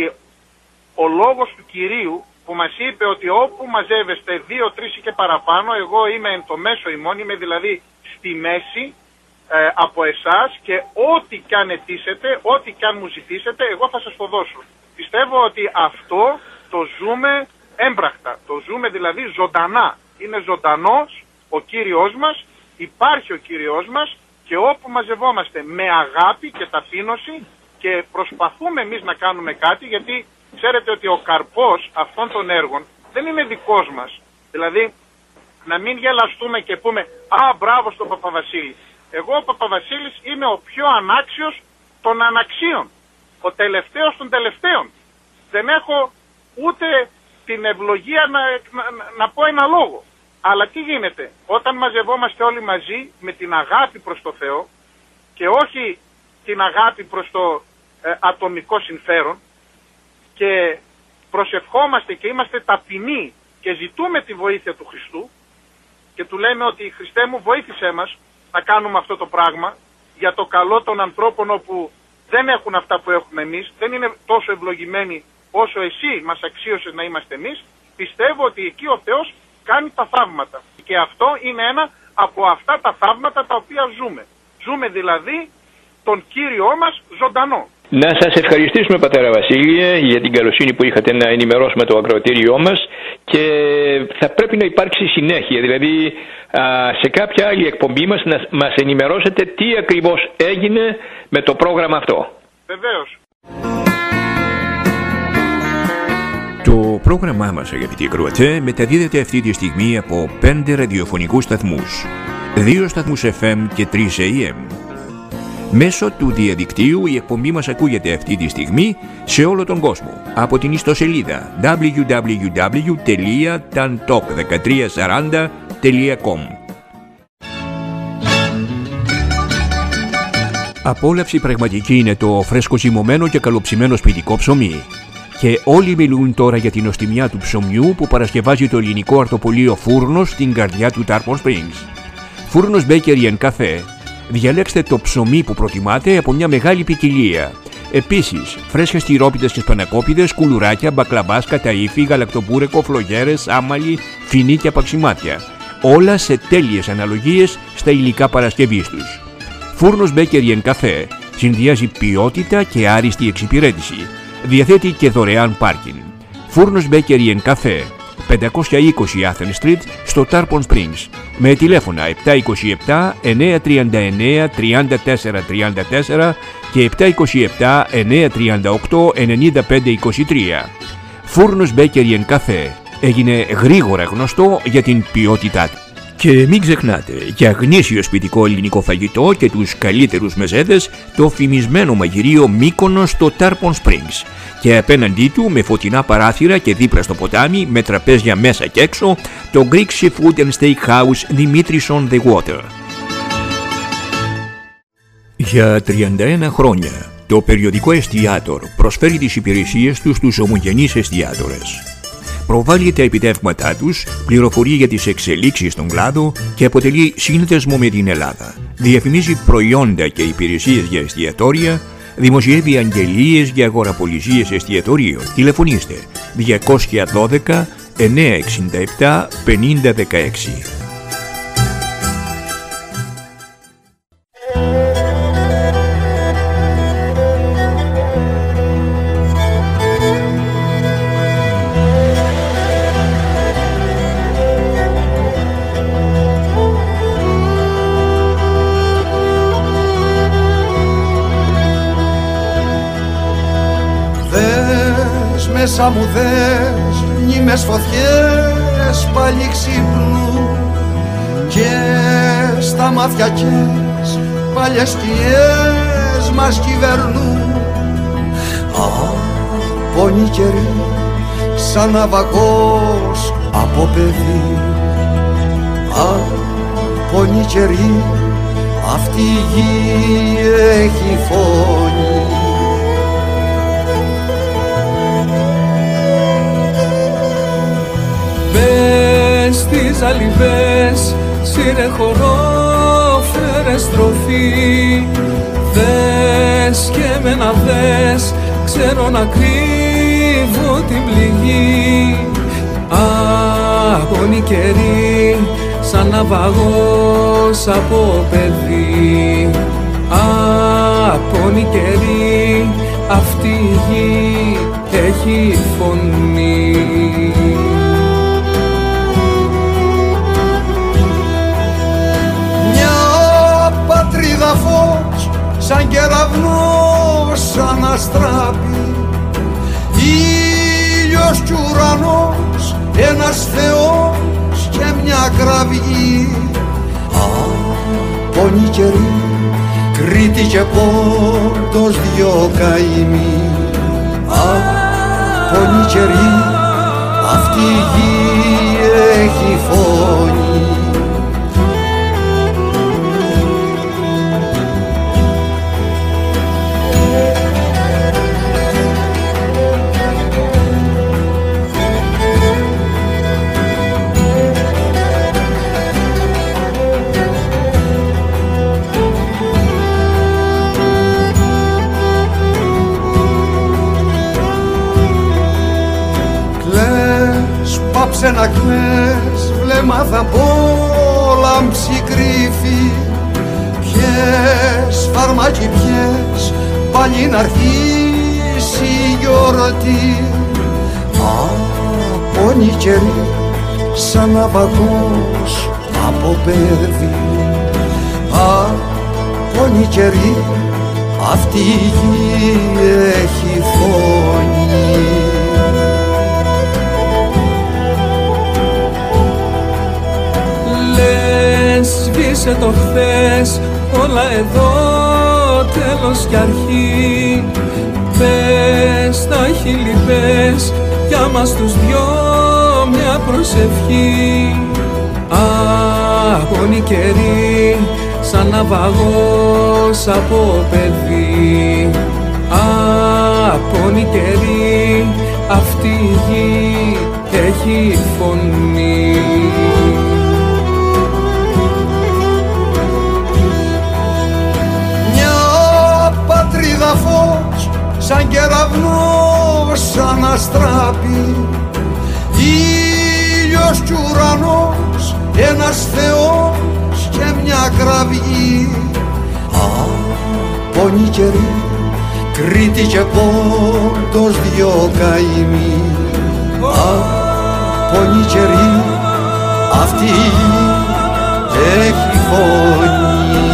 ο λόγος του Κυρίου που μας είπε ότι όπου μαζεύεστε δύο, τρεις ή και παραπάνω, εγώ είμαι εν το μέσο ημών, είμαι δηλαδή στη μέση ε, από εσάς και ό,τι κι αν αιτήσετε, ό,τι κι αν μου ζητήσετε, εγώ θα σας το δώσω. Πιστεύω ότι αυτό το ζούμε έμπρακτα, το ζούμε δηλαδή ζωντανά. Είναι ζωντανός ο Κύριος μας, υπάρχει ο Κύριος μας και όπου μαζευόμαστε με αγάπη και ταπείνωση και προσπαθούμε εμείς να κάνουμε κάτι, γιατί ξέρετε ότι ο καρπός αυτών των έργων δεν είναι δικός μας. Δηλαδή, να μην γελαστούμε και πούμε «Α, μπράβο στον Παπαβασίλη». Εγώ ο Παπαβασίλης είμαι ο πιο ανάξιος των αναξίων. Ο τελευταίος των τελευταίων. Δεν έχω ούτε την ευλογία να, να, να πω ένα λόγο. Αλλά τι γίνεται, όταν μαζευόμαστε όλοι μαζί με την αγάπη προς το Θεό και όχι την αγάπη προς το ε, ατομικό συμφέρον, και προσευχόμαστε και είμαστε ταπεινοί και ζητούμε τη βοήθεια του Χριστού και του λέμε ότι Χριστέ μου βοήθησέ μας να κάνουμε αυτό το πράγμα για το καλό των ανθρώπων όπου δεν έχουν αυτά που έχουμε εμείς, δεν είναι τόσο ευλογημένοι όσο εσύ μας αξίωσες να είμαστε εμείς, πιστεύω ότι εκεί ο Θεός κάνει τα θαύματα. Και αυτό είναι ένα από αυτά τα θαύματα τα οποία ζούμε. Ζούμε δηλαδή τον Κύριό μας ζωντανό. Να σας ευχαριστήσουμε, πατέρα Βασίλειε, για την καλοσύνη που είχατε να ενημερώσουμε το ακροατήριό μας και θα πρέπει να υπάρξει συνέχεια, δηλαδή α, σε κάποια άλλη εκπομπή μας να μας ενημερώσετε τι ακριβώς έγινε με το πρόγραμμα αυτό. Βεβαίως. Το πρόγραμμά μας, αγαπητοί ακροατέ, μεταδίδεται αυτή τη στιγμή από πέντε ραδιοφωνικούς σταθμούς, δύο σταθμούς εφ εμ και τρεις έι εμ. Μέσω του διαδικτύου η εκπομπή μας ακούγεται αυτή τη στιγμή σε όλο τον κόσμο από την ιστοσελίδα double-u double-u double-u τελεία tantalk δεκατρία σαράντα τελεία com. Απόλαυση πραγματική είναι το φρέσκο ζυμωμένο και καλοψημένο σπιτικό ψωμί. Και όλοι μιλούν τώρα για την νοστιμιά του ψωμιού που παρασκευάζει το ελληνικό αρτοπολείο Φούρνος στην καρδιά του Tarpon Springs. Φούρνος Bakery and Cafe. Διαλέξτε το ψωμί που προτιμάτε από μια μεγάλη ποικιλία. Επίσης, φρέσκες τυρόπιτες και σπανακόπιτες, κουλουράκια, μπακλαμπάς, καταΐφι, γαλακτοπούρεκο, φλογέρες, άμαλι, φινί και απαξιμάτια. Όλα σε τέλειες αναλογίες στα υλικά παρασκευής τους. Φούρνος Bakery and Cafe συνδυάζει ποιότητα και άριστη εξυπηρέτηση. Διαθέτει και δωρεάν πάρκιν. Φούρνος Bakery and Cafe, πεντακόσια είκοσι Athens Street στο Tarpon Springs, με τηλέφωνα επτά είκοσι επτά εννιακόσια τριάντα εννέα τριάντα τέσσερα τριάντα τέσσερα και επτά είκοσι επτά εννιακόσια τριάντα οκτώ ενενήντα πέντε είκοσι τρία. Φούρνος Bakery and Cafe έγινε γρήγορα γνωστό για την ποιότητά του. Και μην ξεχνάτε, για γνήσιο σπιτικό ελληνικό φαγητό και τους καλύτερους μεζέδες, το φημισμένο μαγειρίο Μύκονος στο Tarpon Springs. Και απέναντί του, με φωτεινά παράθυρα και δίπλα στο ποτάμι, με τραπέζια μέσα και έξω, το Greek Seafood and Steakhouse Δημήτρης on the Water. Για τριάντα ένα χρόνια, το περιοδικό Εστιάτορ προσφέρει τις υπηρεσίες του στους ομογενείς εστιάτορες. Προβάλλει τα επιτεύγματά τους, πληροφορεί για τις εξελίξεις στον κλάδο και αποτελεί σύνδεσμο με την Ελλάδα. Διαφημίζει προϊόντα και υπηρεσίες για εστιατόρια, δημοσιεύει αγγελίες για αγοραπολισίες εστιατορίων. Τηλεφωνήστε διακόσια δώδεκα εννιακόσια εξήντα επτά πενήντα δεκαέξι. μέσα μου δες μνήμες φωτιές πάλι ξύπνου και στα μάτια κες παλιές σκιές μας κυβερνούν. Πόνοι καιροί σαν ναυαγός από παιδί. Πόνοι καιροί αυτή η γη έχει φωνή. Μπες στις αλυβές, σύρε χορό, φέρε στροφή. Δες και με να δες, ξέρω να κρύβω την πληγή. Αγώνη καιρή, σαν ναυαγός από παιδί. Αγώνη καιρή, αυτή η γη έχει φωνή. Πατρίδα φως, σαν κεραυνός αναστράπει. Ήλιος κι ουρανός, ένας Θεός και μια κραυγή. Πόνοι καιροί, Κρήτη και Πόντος δυο καημοί. Πόνοι καιροί, αυτή η γη έχει φωνή. Πάψε να κλαις, βλέμμα θα πόλαμψη κρύφη. Πιες φαρμάκι πιες, πάλι να αρχίσει η γιορτή. Πόνοι καιροί, σαν ναυαγός από παιδί. Πόνοι καιροί, αυτή η γη έχει φωνή. Σβήσε το χθες, όλα εδώ τέλος κι αρχή. Πες τα χείλη πες, για μας τους δυο μια προσευχή. Αγώνη καιρή, σαν ναυαγός από παιδί. Αγώνη καιρή, αυτή η γη έχει φωνή. Πατρίδα φως, σαν κεραυνός αναστράπει. Ήλιος κι ουρανός, ένας Θεός και μια κραυγή. Πόνοι καιροί, Κρήτη και Πόντος δυο καημοί. Πόνοι καιροί, αυτή η γη έχει φωνή.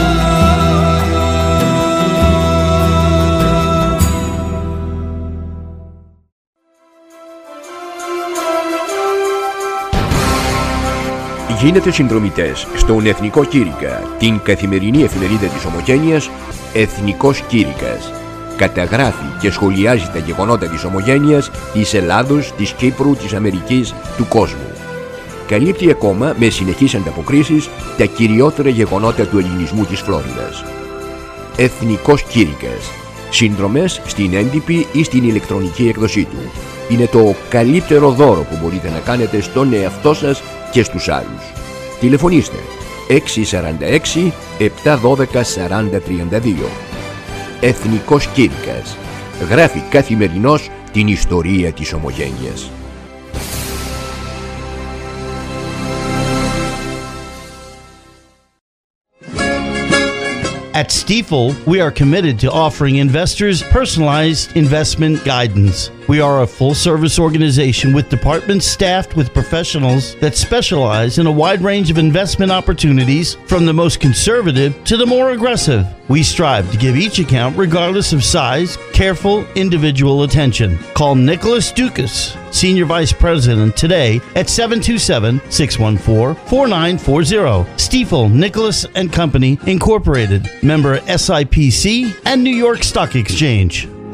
Γίνετε συνδρομητές στον Εθνικό Κήρυκα, την καθημερινή εφημερίδα της Ομογένειας Εθνικός Κήρυκας. Καταγράφει και σχολιάζει τα γεγονότα της Ομογένειας, της Ελλάδος, της Κύπρου, της Αμερικής, του κόσμου. Καλύπτει ακόμα με συνεχείς ανταποκρίσεις τα κυριότερα γεγονότα του ελληνισμού της Φλόριδας. Εθνικός Κήρυκας. Συνδρομές στην έντυπη ή στην ηλεκτρονική έκδοσή του. Είναι το καλύτερο δώρο που μπορείτε να κάνετε στον εαυτό σας και στους άλλους. Τηλεφωνήστε έξι τέσσερα έξι επτά ένα δύο τέσσερα μηδέν τρία δύο. Εθνικός Κήρυκας. Γράφει καθημερινώς την ιστορία της Ομογένειας. At Stifel, we are committed to offering investors personalized investment guidance. We are a full-service organization with departments staffed with professionals that specialize in a wide range of investment opportunities, from the most conservative to the more aggressive. We strive to give each account, regardless of size, careful individual attention. Call Nicholas Dukas, Senior Vice President, today at seven two seven, six one four, four nine four zero. Stifel, Nicholas and Company, Incorporated, member S I P C and New York Stock Exchange.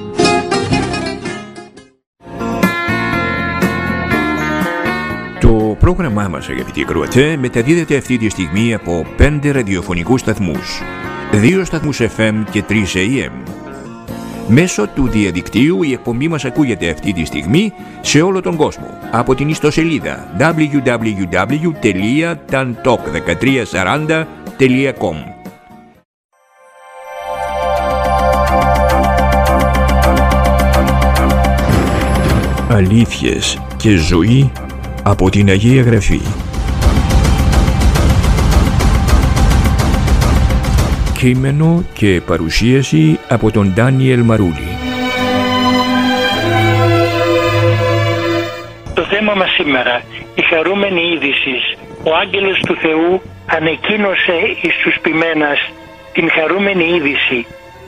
Το πρόγραμμά μας, αγαπητοί ακροατές, μεταδίδεται αυτή τη στιγμή από πέντε ραδιοφωνικούς σταθμούς, δύο σταθμούς εφ εμ και τρεις έι εμ. Μέσω του διαδικτύου η εκπομπή μας ακούγεται αυτή τη στιγμή σε όλο τον κόσμο από την ιστοσελίδα ντάμπλιου ντάμπλιου ντάμπλιου τελεία ταντοκ δεκατρία σαράντα τελεία κομ. Αλήθειες και ζωή από την Αγία Γραφή. Κείμενο και παρουσίαση από τον Ντάνιελ Μαρούλη. Το θέμα μας σήμερα, η χαρούμενη είδηση. Ο άγγελος του Θεού ανεκοίνωσε εις τους ποιμένας την χαρούμενη είδηση.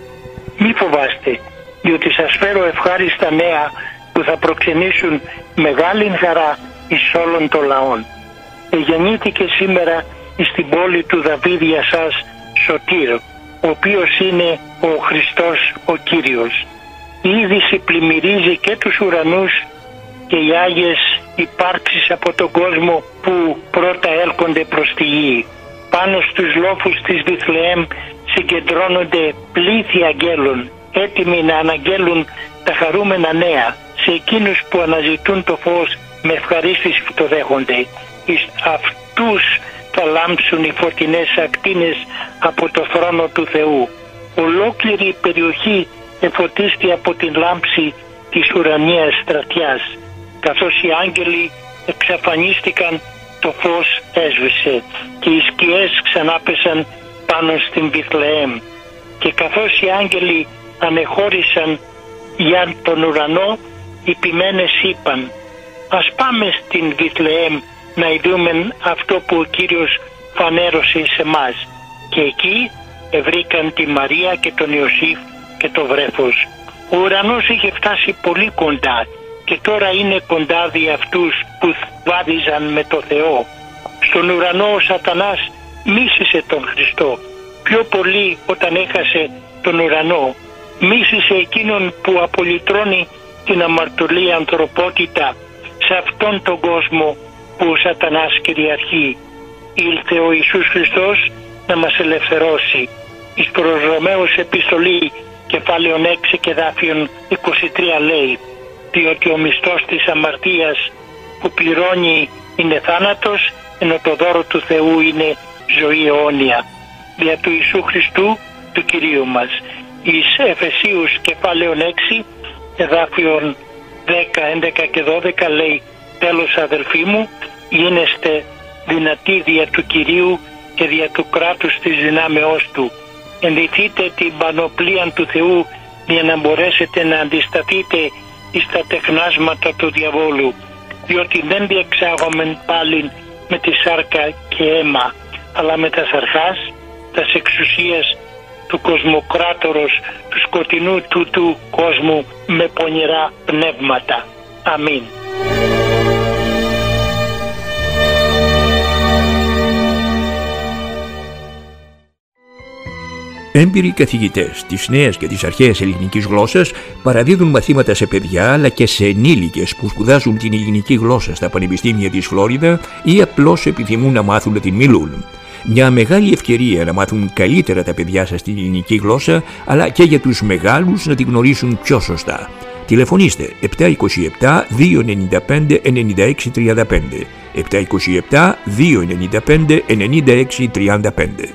Μη φοβάστε, διότι σας φέρω ευχάριστα νέα που θα προξενήσουν μεγάλη χαρά εις όλων των λαών. Εγεννήθηκε σήμερα στην πόλη του Δαβίδ για σας Σωτήρ, ο οποίος είναι ο Χριστός ο Κύριος. Η είδηση πλημμυρίζει και τους ουρανούς και οι Άγιες υπάρξεις από τον κόσμο που πρώτα έλκονται προς τη γη. Πάνω στους λόφους της Βιθλεέμ συγκεντρώνονται πλήθη αγγέλων, έτοιμοι να αναγγέλουν τα χαρούμενα νέα σε εκείνους που αναζητούν το φως, με ευχαρίστηση που το δέχονται. Εις αυτούς θα λάμψουν οι φωτεινές ακτίνες από το θρόνο του Θεού. Ολόκληρη η περιοχή εφωτίστη από την λάμψη της ουρανίας στρατιάς. Καθώς οι άγγελοι εξαφανίστηκαν, το φως έσβησε και οι σκιές ξανάπεσαν πάνω στην Βιθλεέμ. Και καθώς οι άγγελοι ανεχώρησαν για τον ουρανό, οι ποιμένες είπαν: ας πάμε στην Βιθλεέμ να ειδούμε αυτό που ο Κύριος φανέρωσε σε εμάς. Και εκεί βρήκαν τη Μαρία και τον Ιωσήφ και το βρέφος. Ο ουρανός είχε φτάσει πολύ κοντά και τώρα είναι κοντά δι' αυτούς που βάδιζαν με το Θεό. Στον ουρανό ο Σατανάς μίσησε τον Χριστό πιο πολύ όταν έχασε τον ουρανό. Μίσησε εκείνον που απολυτρώνει την αμαρτωλή ανθρωπότητα σε αυτόν τον κόσμο που ο Σατανάς κυριαρχεί. Ήλθε ο Ιησούς Χριστός να μας ελευθερώσει. Εις προς Ρωμαίους επιστολή κεφάλαιον έξι και δάφιον είκοσι τρία λέει: διότι ο μισθός της αμαρτίας που πληρώνει είναι θάνατος, ενώ το δώρο του Θεού είναι ζωή αιώνια δια του Ιησού Χριστού του Κυρίου μας. Εις Εφεσίους κεφάλαιον έξι εδάφιον δέκα, έντεκα και δώδεκα λέει: τέλος αδελφοί μου, γίνεστε δυνατοί δια του Κυρίου και δια του κράτους της δυνάμεώς του. Ενδυθείτε την πανοπλία του Θεού για να μπορέσετε να αντισταθείτε εις τα τεχνάσματα του διαβόλου, διότι δεν διεξάγομεν πάλι με τη σάρκα και αίμα, αλλά με τα αρχάς, τας εξουσίας του κοσμοκράτορος του σκοτεινού του του κόσμου με πονηρά πνεύματα. Αμήν. Έμπειροι καθηγητές της νέας και της αρχαίας ελληνικής γλώσσας παραδίδουν μαθήματα σε παιδιά αλλά και σε ενήλικες που σπουδάζουν την ελληνική γλώσσα στα πανεπιστήμια της Φλόριδα ή απλώς επιθυμούν να μάθουν να την μιλούν. Μια μεγάλη ευκαιρία να μάθουν καλύτερα τα παιδιά σας την ελληνική γλώσσα, αλλά και για τους μεγάλους να την γνωρίσουν πιο σωστά. Τηλεφωνήστε επτά είκοσι επτά, δύο ενενήντα πέντε, ενενήντα έξι τριάντα πέντε, επτά είκοσι επτά, δύο ενενήντα πέντε, ενενήντα έξι τριάντα πέντε.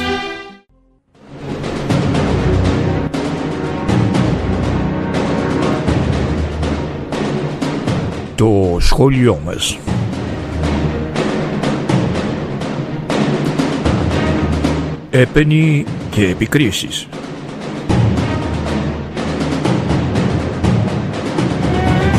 Το σχόλιο μας. Έπαινοι και επικρίσεις.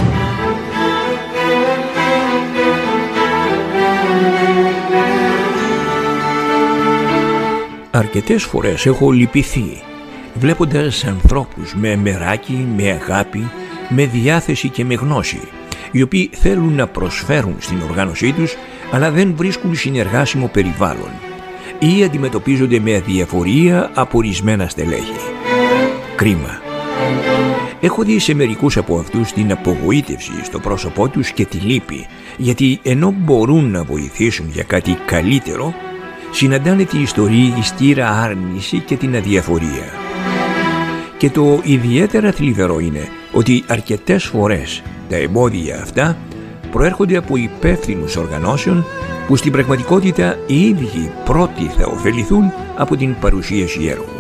Αρκετές φορές έχω λυπηθεί βλέποντας ανθρώπους με μεράκι, με αγάπη, με διάθεση και με γνώση, οι οποίοι θέλουν να προσφέρουν στην οργάνωσή τους αλλά δεν βρίσκουν συνεργάσιμο περιβάλλον ή αντιμετωπίζονται με αδιαφορία από ορισμένα στελέχη. Κρίμα. Έχω δει σε μερικούς από αυτούς την απογοήτευση στο πρόσωπό τους και τη λύπη, γιατί ενώ μπορούν να βοηθήσουν για κάτι καλύτερο, συναντάνε τη ιστοριστήρα άρνηση και την αδιαφορία. Και το ιδιαίτερα θλιβερό είναι ότι αρκετές φορές τα εμπόδια αυτά προέρχονται από υπεύθυνους οργανώσεων που στην πραγματικότητα οι ίδιοι πρώτοι θα ωφεληθούν από την παρουσίαση έργου.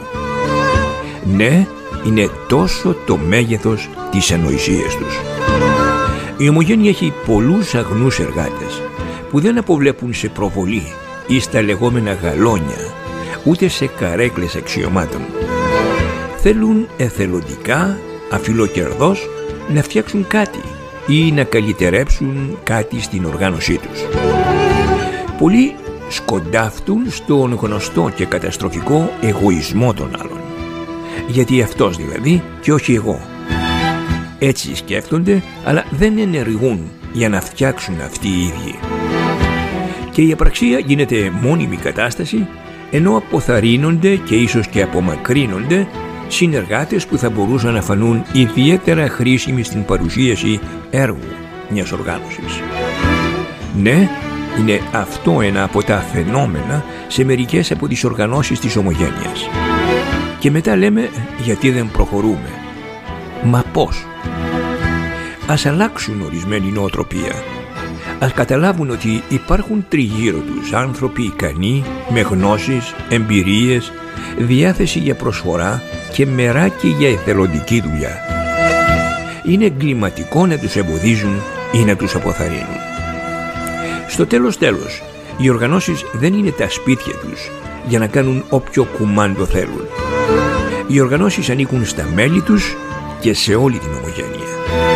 Ναι, είναι τόσο το μέγεθος της ανοησίας τους. Η Ομογένεια έχει πολλούς αγνούς εργάτες που δεν αποβλέπουν σε προβολή ή στα λεγόμενα γαλόνια, ούτε σε καρέκλες αξιωμάτων. Θέλουν εθελοντικά, αφιλοκερδώς, να φτιάξουν κάτι ή να καλυτερέψουν κάτι στην οργάνωσή τους. Πολλοί σκοντάφτουν στον γνωστό και καταστροφικό εγωισμό των άλλων. Γιατί αυτός δηλαδή και όχι εγώ. Έτσι σκέφτονται, αλλά δεν ενεργούν για να φτιάξουν αυτοί οι ίδιοι. Και η απραξία γίνεται μόνιμη κατάσταση, ενώ αποθαρρύνονται και ίσως και απομακρύνονται συνεργάτες που θα μπορούσαν να φανούν ιδιαίτερα χρήσιμοι στην παρουσίαση έργου μιας οργάνωσης. Ναι, είναι αυτό ένα από τα φαινόμενα σε μερικές από τις οργανώσεις της Ομογένειας. Και μετά λέμε γιατί δεν προχωρούμε. Μα πώς? Ας αλλάξουν ορισμένη νοοτροπία. Ας καταλάβουν ότι υπάρχουν τριγύρω τους άνθρωποι ικανοί, με γνώσεις, εμπειρίες, διάθεση για προσφορά και μεράκι για εθελοντική δουλειά. Είναι εγκληματικό να τους εμποδίζουν ή να τους αποθαρρύνουν. Στο τέλος τέλος, οι οργανώσεις δεν είναι τα σπίτια τους για να κάνουν όποιο κουμάντο θέλουν. Οι οργανώσεις ανήκουν στα μέλη τους και σε όλη την Ομογένεια.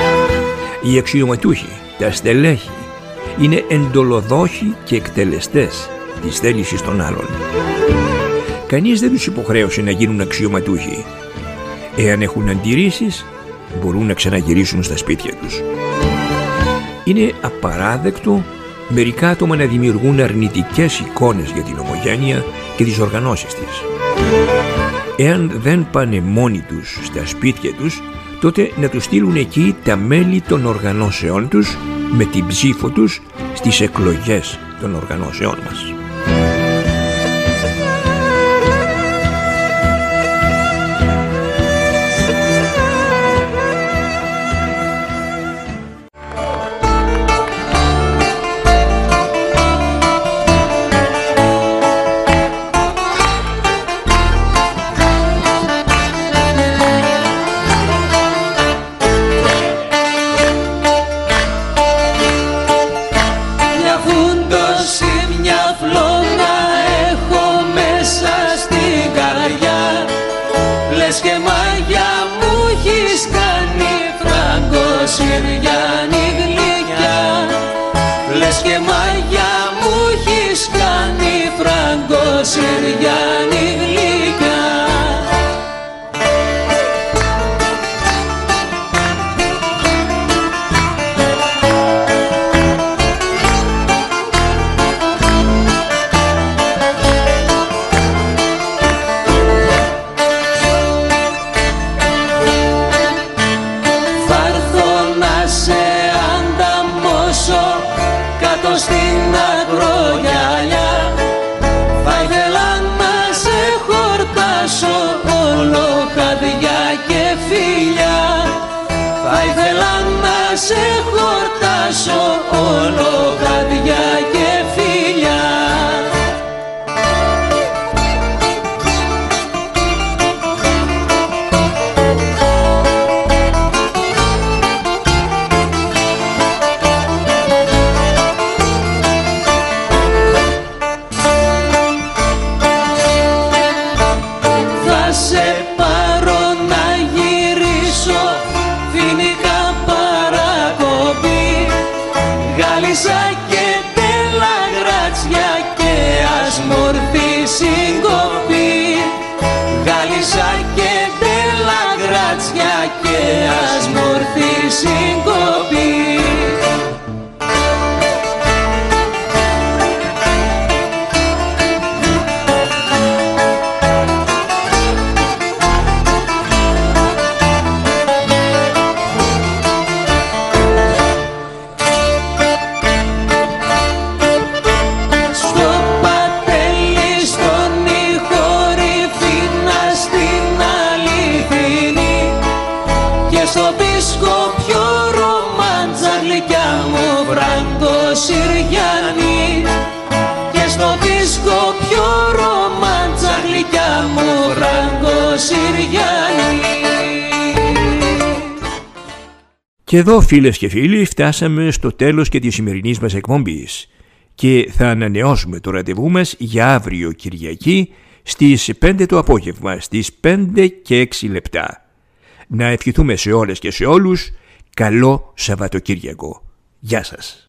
Οι αξιωματούχοι, τα στελέχη, είναι εντολοδόχοι και εκτελεστές της θέλησης των άλλων. Κανείς δεν τους υποχρέωσε να γίνουν αξιωματούχοι. Εάν έχουν αντιρρήσεις, μπορούν να ξαναγυρίσουν στα σπίτια τους. Είναι απαράδεκτο μερικά άτομα να δημιουργούν αρνητικές εικόνες για την Ομογένεια και τις οργανώσεις της. Εάν δεν πάνε μόνοι τους στα σπίτια τους, τότε να τους στείλουν εκεί τα μέλη των οργανώσεών τους με την ψήφο τους στις εκλογές των οργανώσεών μας. και τέλα γράτσια και ας μορφή συγκοπή. Φράγκο Συριανή και στο δίσκο πιο ρομάντσα γλυκιά μου Φράγκο Συριανή. Και εδώ φίλες και φίλοι φτάσαμε στο τέλος και της σημερινής μας εκπομπής και θα ανανεώσουμε το ραντεβού μας για αύριο Κυριακή στις πέντε το απόγευμα, στις πέντε και έξι λεπτά. Να ευχηθούμε σε όλες και σε όλους καλό Σαββατοκύριακο. Γεια σας.